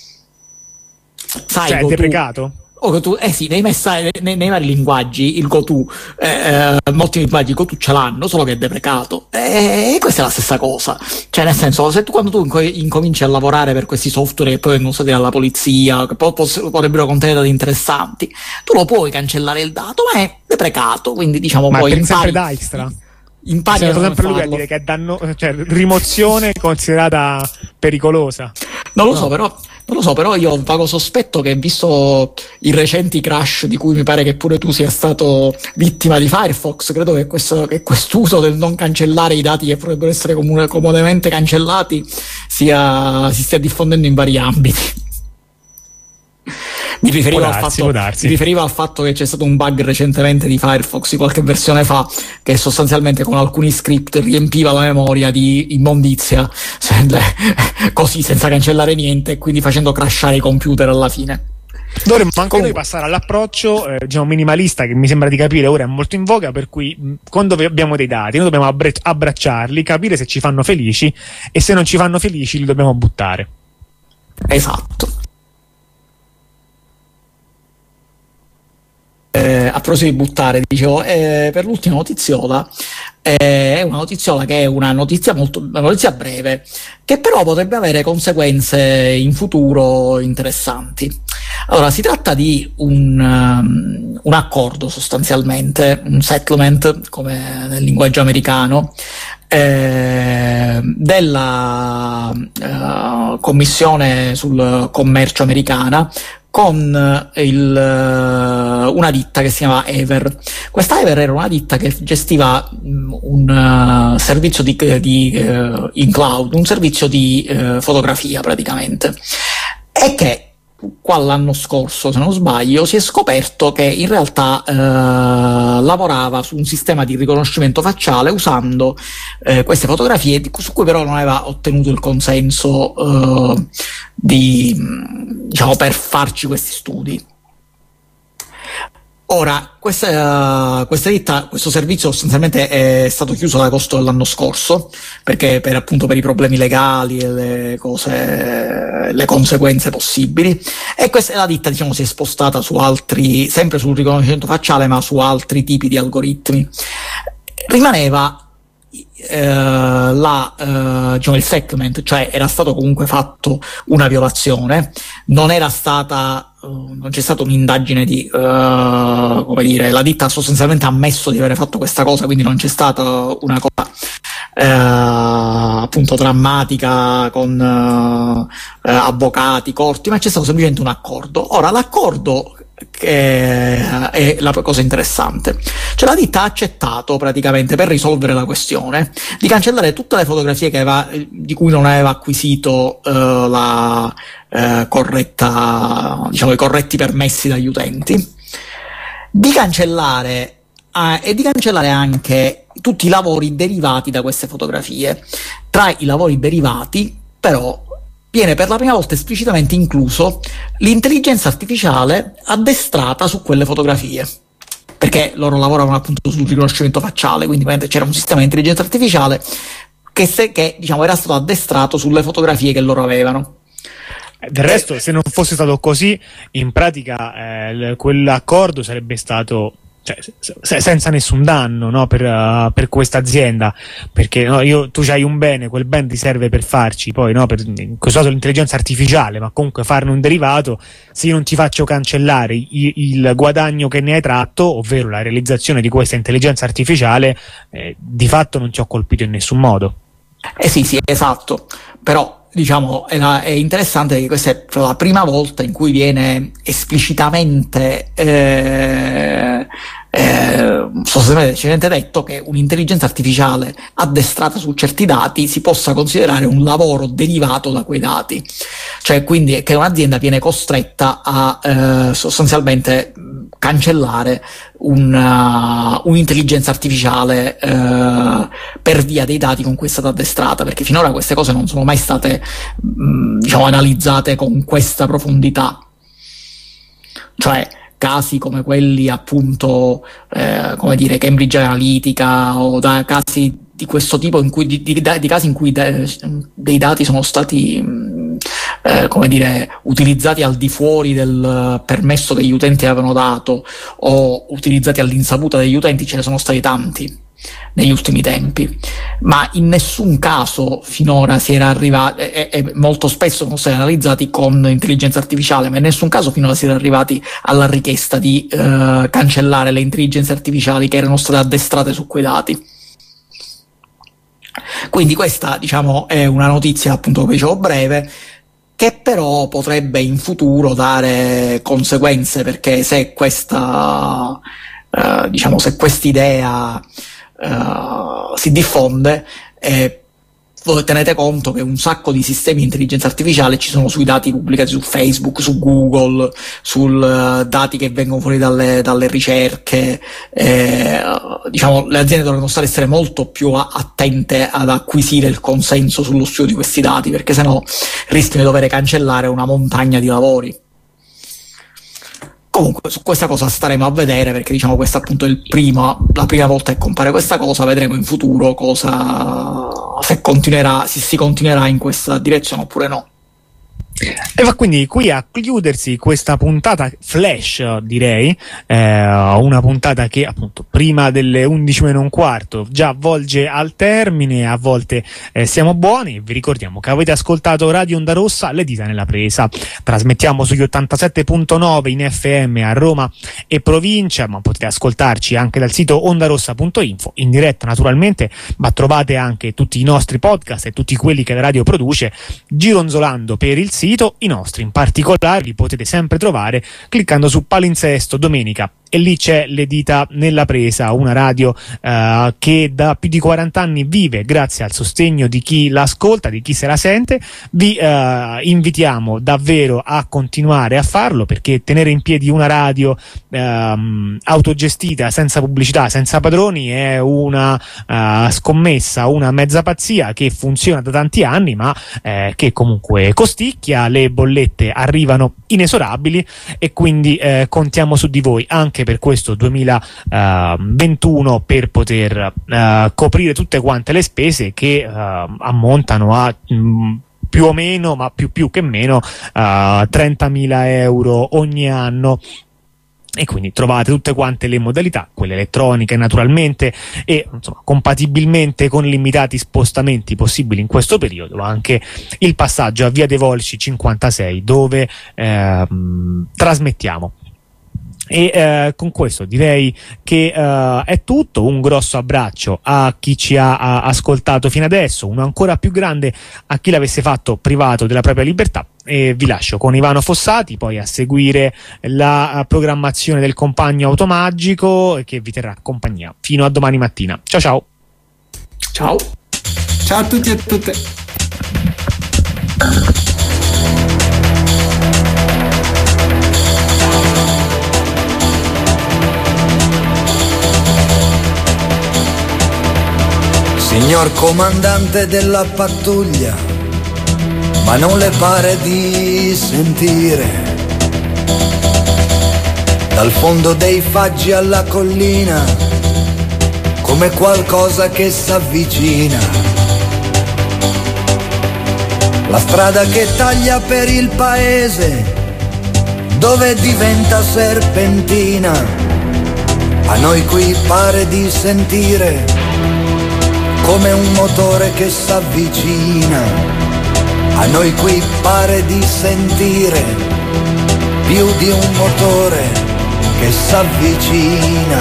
Sai, cioè, GoTo, è deprecato? Sì, nei vari linguaggi il GoTo, molti linguaggi il GoTo ce l'hanno, solo che è deprecato, e questa è la stessa cosa. Cioè, nel senso, quando tu incominci a lavorare per questi software che poi vengono usati dalla polizia, che potrebbero contenere dati interessanti, tu lo puoi cancellare il dato, ma è deprecato, quindi diciamo ma poi per sempre Dijkstra. Impari a sempre lui a dire che è cioè rimozione considerata pericolosa. Non lo so, però io ho un vago sospetto che, visto i recenti crash di cui mi pare che pure tu sia stato vittima di Firefox, credo che quest'uso del non cancellare i dati che potrebbero essere comunemente cancellati si stia diffondendo in vari ambiti. Mi riferivo al fatto che c'è stato un bug recentemente di Firefox, di qualche versione fa, che sostanzialmente con alcuni script riempiva la memoria di immondizia, così senza cancellare niente, e quindi facendo crashare i computer alla fine. Dovremmo anche noi passare all'approccio diciamo minimalista, che mi sembra di capire ora è molto in voga, per cui quando abbiamo dei dati noi dobbiamo abbracciarli, capire se ci fanno felici, e se non ci fanno felici li dobbiamo buttare. Esatto. A proposito di buttare, dicevo, per l'ultima notiziola, è una notiziola che è una notizia breve, che però potrebbe avere conseguenze in futuro interessanti. Allora, si tratta di un accordo, sostanzialmente, un settlement, come nel linguaggio americano, della Commissione sul commercio americana con una ditta che si chiama Ever. Questa Ever era una ditta che gestiva un servizio in cloud, un servizio di fotografia praticamente, e che qua l'anno scorso, se non sbaglio, si è scoperto che in realtà lavorava su un sistema di riconoscimento facciale usando queste fotografie, su cui però non aveva ottenuto il consenso diciamo, per farci questi studi. Ora, questa ditta, questo servizio sostanzialmente è stato chiuso ad agosto dell'anno scorso, perché per i problemi legali e le conseguenze possibili, e la ditta, diciamo, si è spostata su altri, sempre sul riconoscimento facciale, ma su altri tipi di algoritmi. Rimaneva diciamo il segment, cioè era stato comunque fatto una violazione, non c'è stata un'indagine come dire, la ditta ha sostanzialmente ammesso di aver fatto questa cosa, quindi non c'è stata una cosa appunto drammatica con avvocati, corti, ma c'è stato semplicemente un accordo. Ora l'accordo, che è la cosa interessante, cioè la ditta ha accettato praticamente, per risolvere la questione, di cancellare tutte le fotografie di cui non aveva acquisito la corretta, diciamo, i corretti permessi dagli utenti, di cancellare anche tutti i lavori derivati da queste fotografie. Tra i lavori derivati, però, viene per la prima volta esplicitamente incluso l'intelligenza artificiale addestrata su quelle fotografie, perché loro lavoravano appunto sul riconoscimento facciale, quindi c'era un sistema di intelligenza artificiale che diciamo era stato addestrato sulle fotografie che loro avevano. Del resto, se non fosse stato così, in pratica quell'accordo sarebbe stato, cioè, senza nessun danno, no, per questa azienda, perché no, tu c'hai un bene, quel bene ti serve per farci, poi no, in questo caso l'intelligenza artificiale, ma comunque farne un derivato, se io non ti faccio cancellare il guadagno che ne hai tratto, ovvero la realizzazione di questa intelligenza artificiale, di fatto non ti ho colpito in nessun modo. Sì, esatto, però diciamo è interessante che questa è la prima volta in cui viene esplicitamente sostanzialmente detto che un'intelligenza artificiale addestrata su certi dati si possa considerare un lavoro derivato da quei dati, cioè quindi che un'azienda viene costretta a sostanzialmente cancellare un'intelligenza artificiale per via dei dati con cui è stata addestrata, perché finora queste cose non sono mai state diciamo analizzate con questa profondità, cioè casi come quelli appunto come dire Cambridge Analytica o da casi di questo tipo, in cui di casi in cui dei dati sono stati come dire utilizzati al di fuori del permesso che gli utenti avevano dato o utilizzati all'insaputa degli utenti, ce ne sono stati tanti negli ultimi tempi, ma in nessun caso finora si era arrivati, e molto spesso sono stati analizzati con intelligenza artificiale, ma in nessun caso finora si era arrivati alla richiesta di cancellare le intelligenze artificiali che erano state addestrate su quei dati. Quindi questa, diciamo, è una notizia, appunto, come dicevo, breve, che però potrebbe in futuro dare conseguenze, perché se questa diciamo, se quest'idea si diffonde, voi tenete conto che un sacco di sistemi di intelligenza artificiale ci sono sui dati pubblicati su Facebook, su Google, sul dati che vengono fuori dalle ricerche, diciamo le aziende dovrebbero essere molto più attente ad acquisire il consenso sullo studio di questi dati, perché sennò rischiano di dover cancellare una montagna di lavori. Comunque su questa cosa staremo a vedere, perché diciamo questa appunto è la prima volta che compare questa cosa, vedremo in futuro se si continuerà in questa direzione oppure no. E va quindi qui a chiudersi questa puntata flash, direi, una puntata che appunto prima delle 11 meno un quarto già volge al termine, a volte siamo buoni. Vi ricordiamo che avete ascoltato Radio Onda Rossa, le dita nella presa. Trasmettiamo sugli 87.9 in FM a Roma e provincia, ma potete ascoltarci anche dal sito ondarossa.info, in diretta naturalmente, ma trovate anche tutti i nostri podcast e tutti quelli che la radio produce gironzolando per il sito. I nostri in particolare li potete sempre trovare cliccando su palinsesto domenica e lì c'è Le Dita nella Presa, una radio che da più di 40 anni vive grazie al sostegno di chi l'ascolta, di chi se la sente. Vi invitiamo davvero a continuare a farlo, perché tenere in piedi una radio autogestita, senza pubblicità, senza padroni, è una scommessa, una mezza pazzia che funziona da tanti anni, ma che comunque costicchia, le bollette arrivano inesorabili, e quindi contiamo su di voi anche per questo 2021 per poter coprire tutte quante le spese che ammontano a più o meno, ma più che meno, 30.000 euro ogni anno. E quindi trovate tutte quante le modalità, quelle elettroniche naturalmente, e insomma, compatibilmente con limitati spostamenti possibili in questo periodo, anche il passaggio a Via dei Volsci 56 dove trasmettiamo. E con questo direi che è tutto. Un grosso abbraccio a chi ci ha ascoltato fino adesso, uno ancora più grande a chi l'avesse fatto privato della propria libertà, e vi lascio con Ivano Fossati, poi a seguire la programmazione del Compagno Automagico, che vi terrà compagnia fino a domani mattina. Ciao ciao. Ciao. Ciao a tutti e a tutte. Signor comandante della pattuglia, ma non le pare di sentire dal fondo dei faggi alla collina come qualcosa che s'avvicina? La strada che taglia per il paese, dove diventa serpentina, a noi qui pare di sentire come un motore che s'avvicina. A noi qui pare di sentire più di un motore che s'avvicina.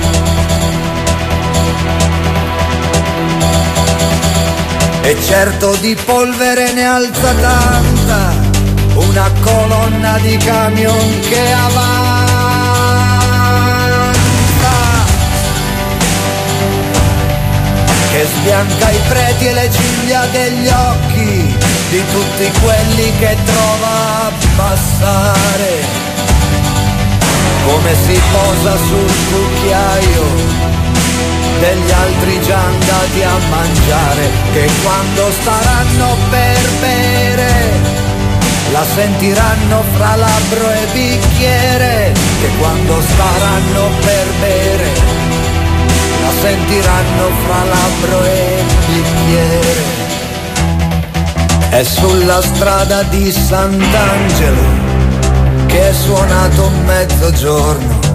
E certo di polvere ne alza tanta una colonna di camion che avanza, che sbianca i preti e le ciglia degli occhi di tutti quelli che trova a passare, come si posa sul cucchiaio degli altri già andati a mangiare, che quando staranno per bere la sentiranno fra labbro e bicchiere, che quando staranno per bere la sentiranno fra labbro e bicchiere. È sulla strada di Sant'Angelo che è suonato mezzogiorno,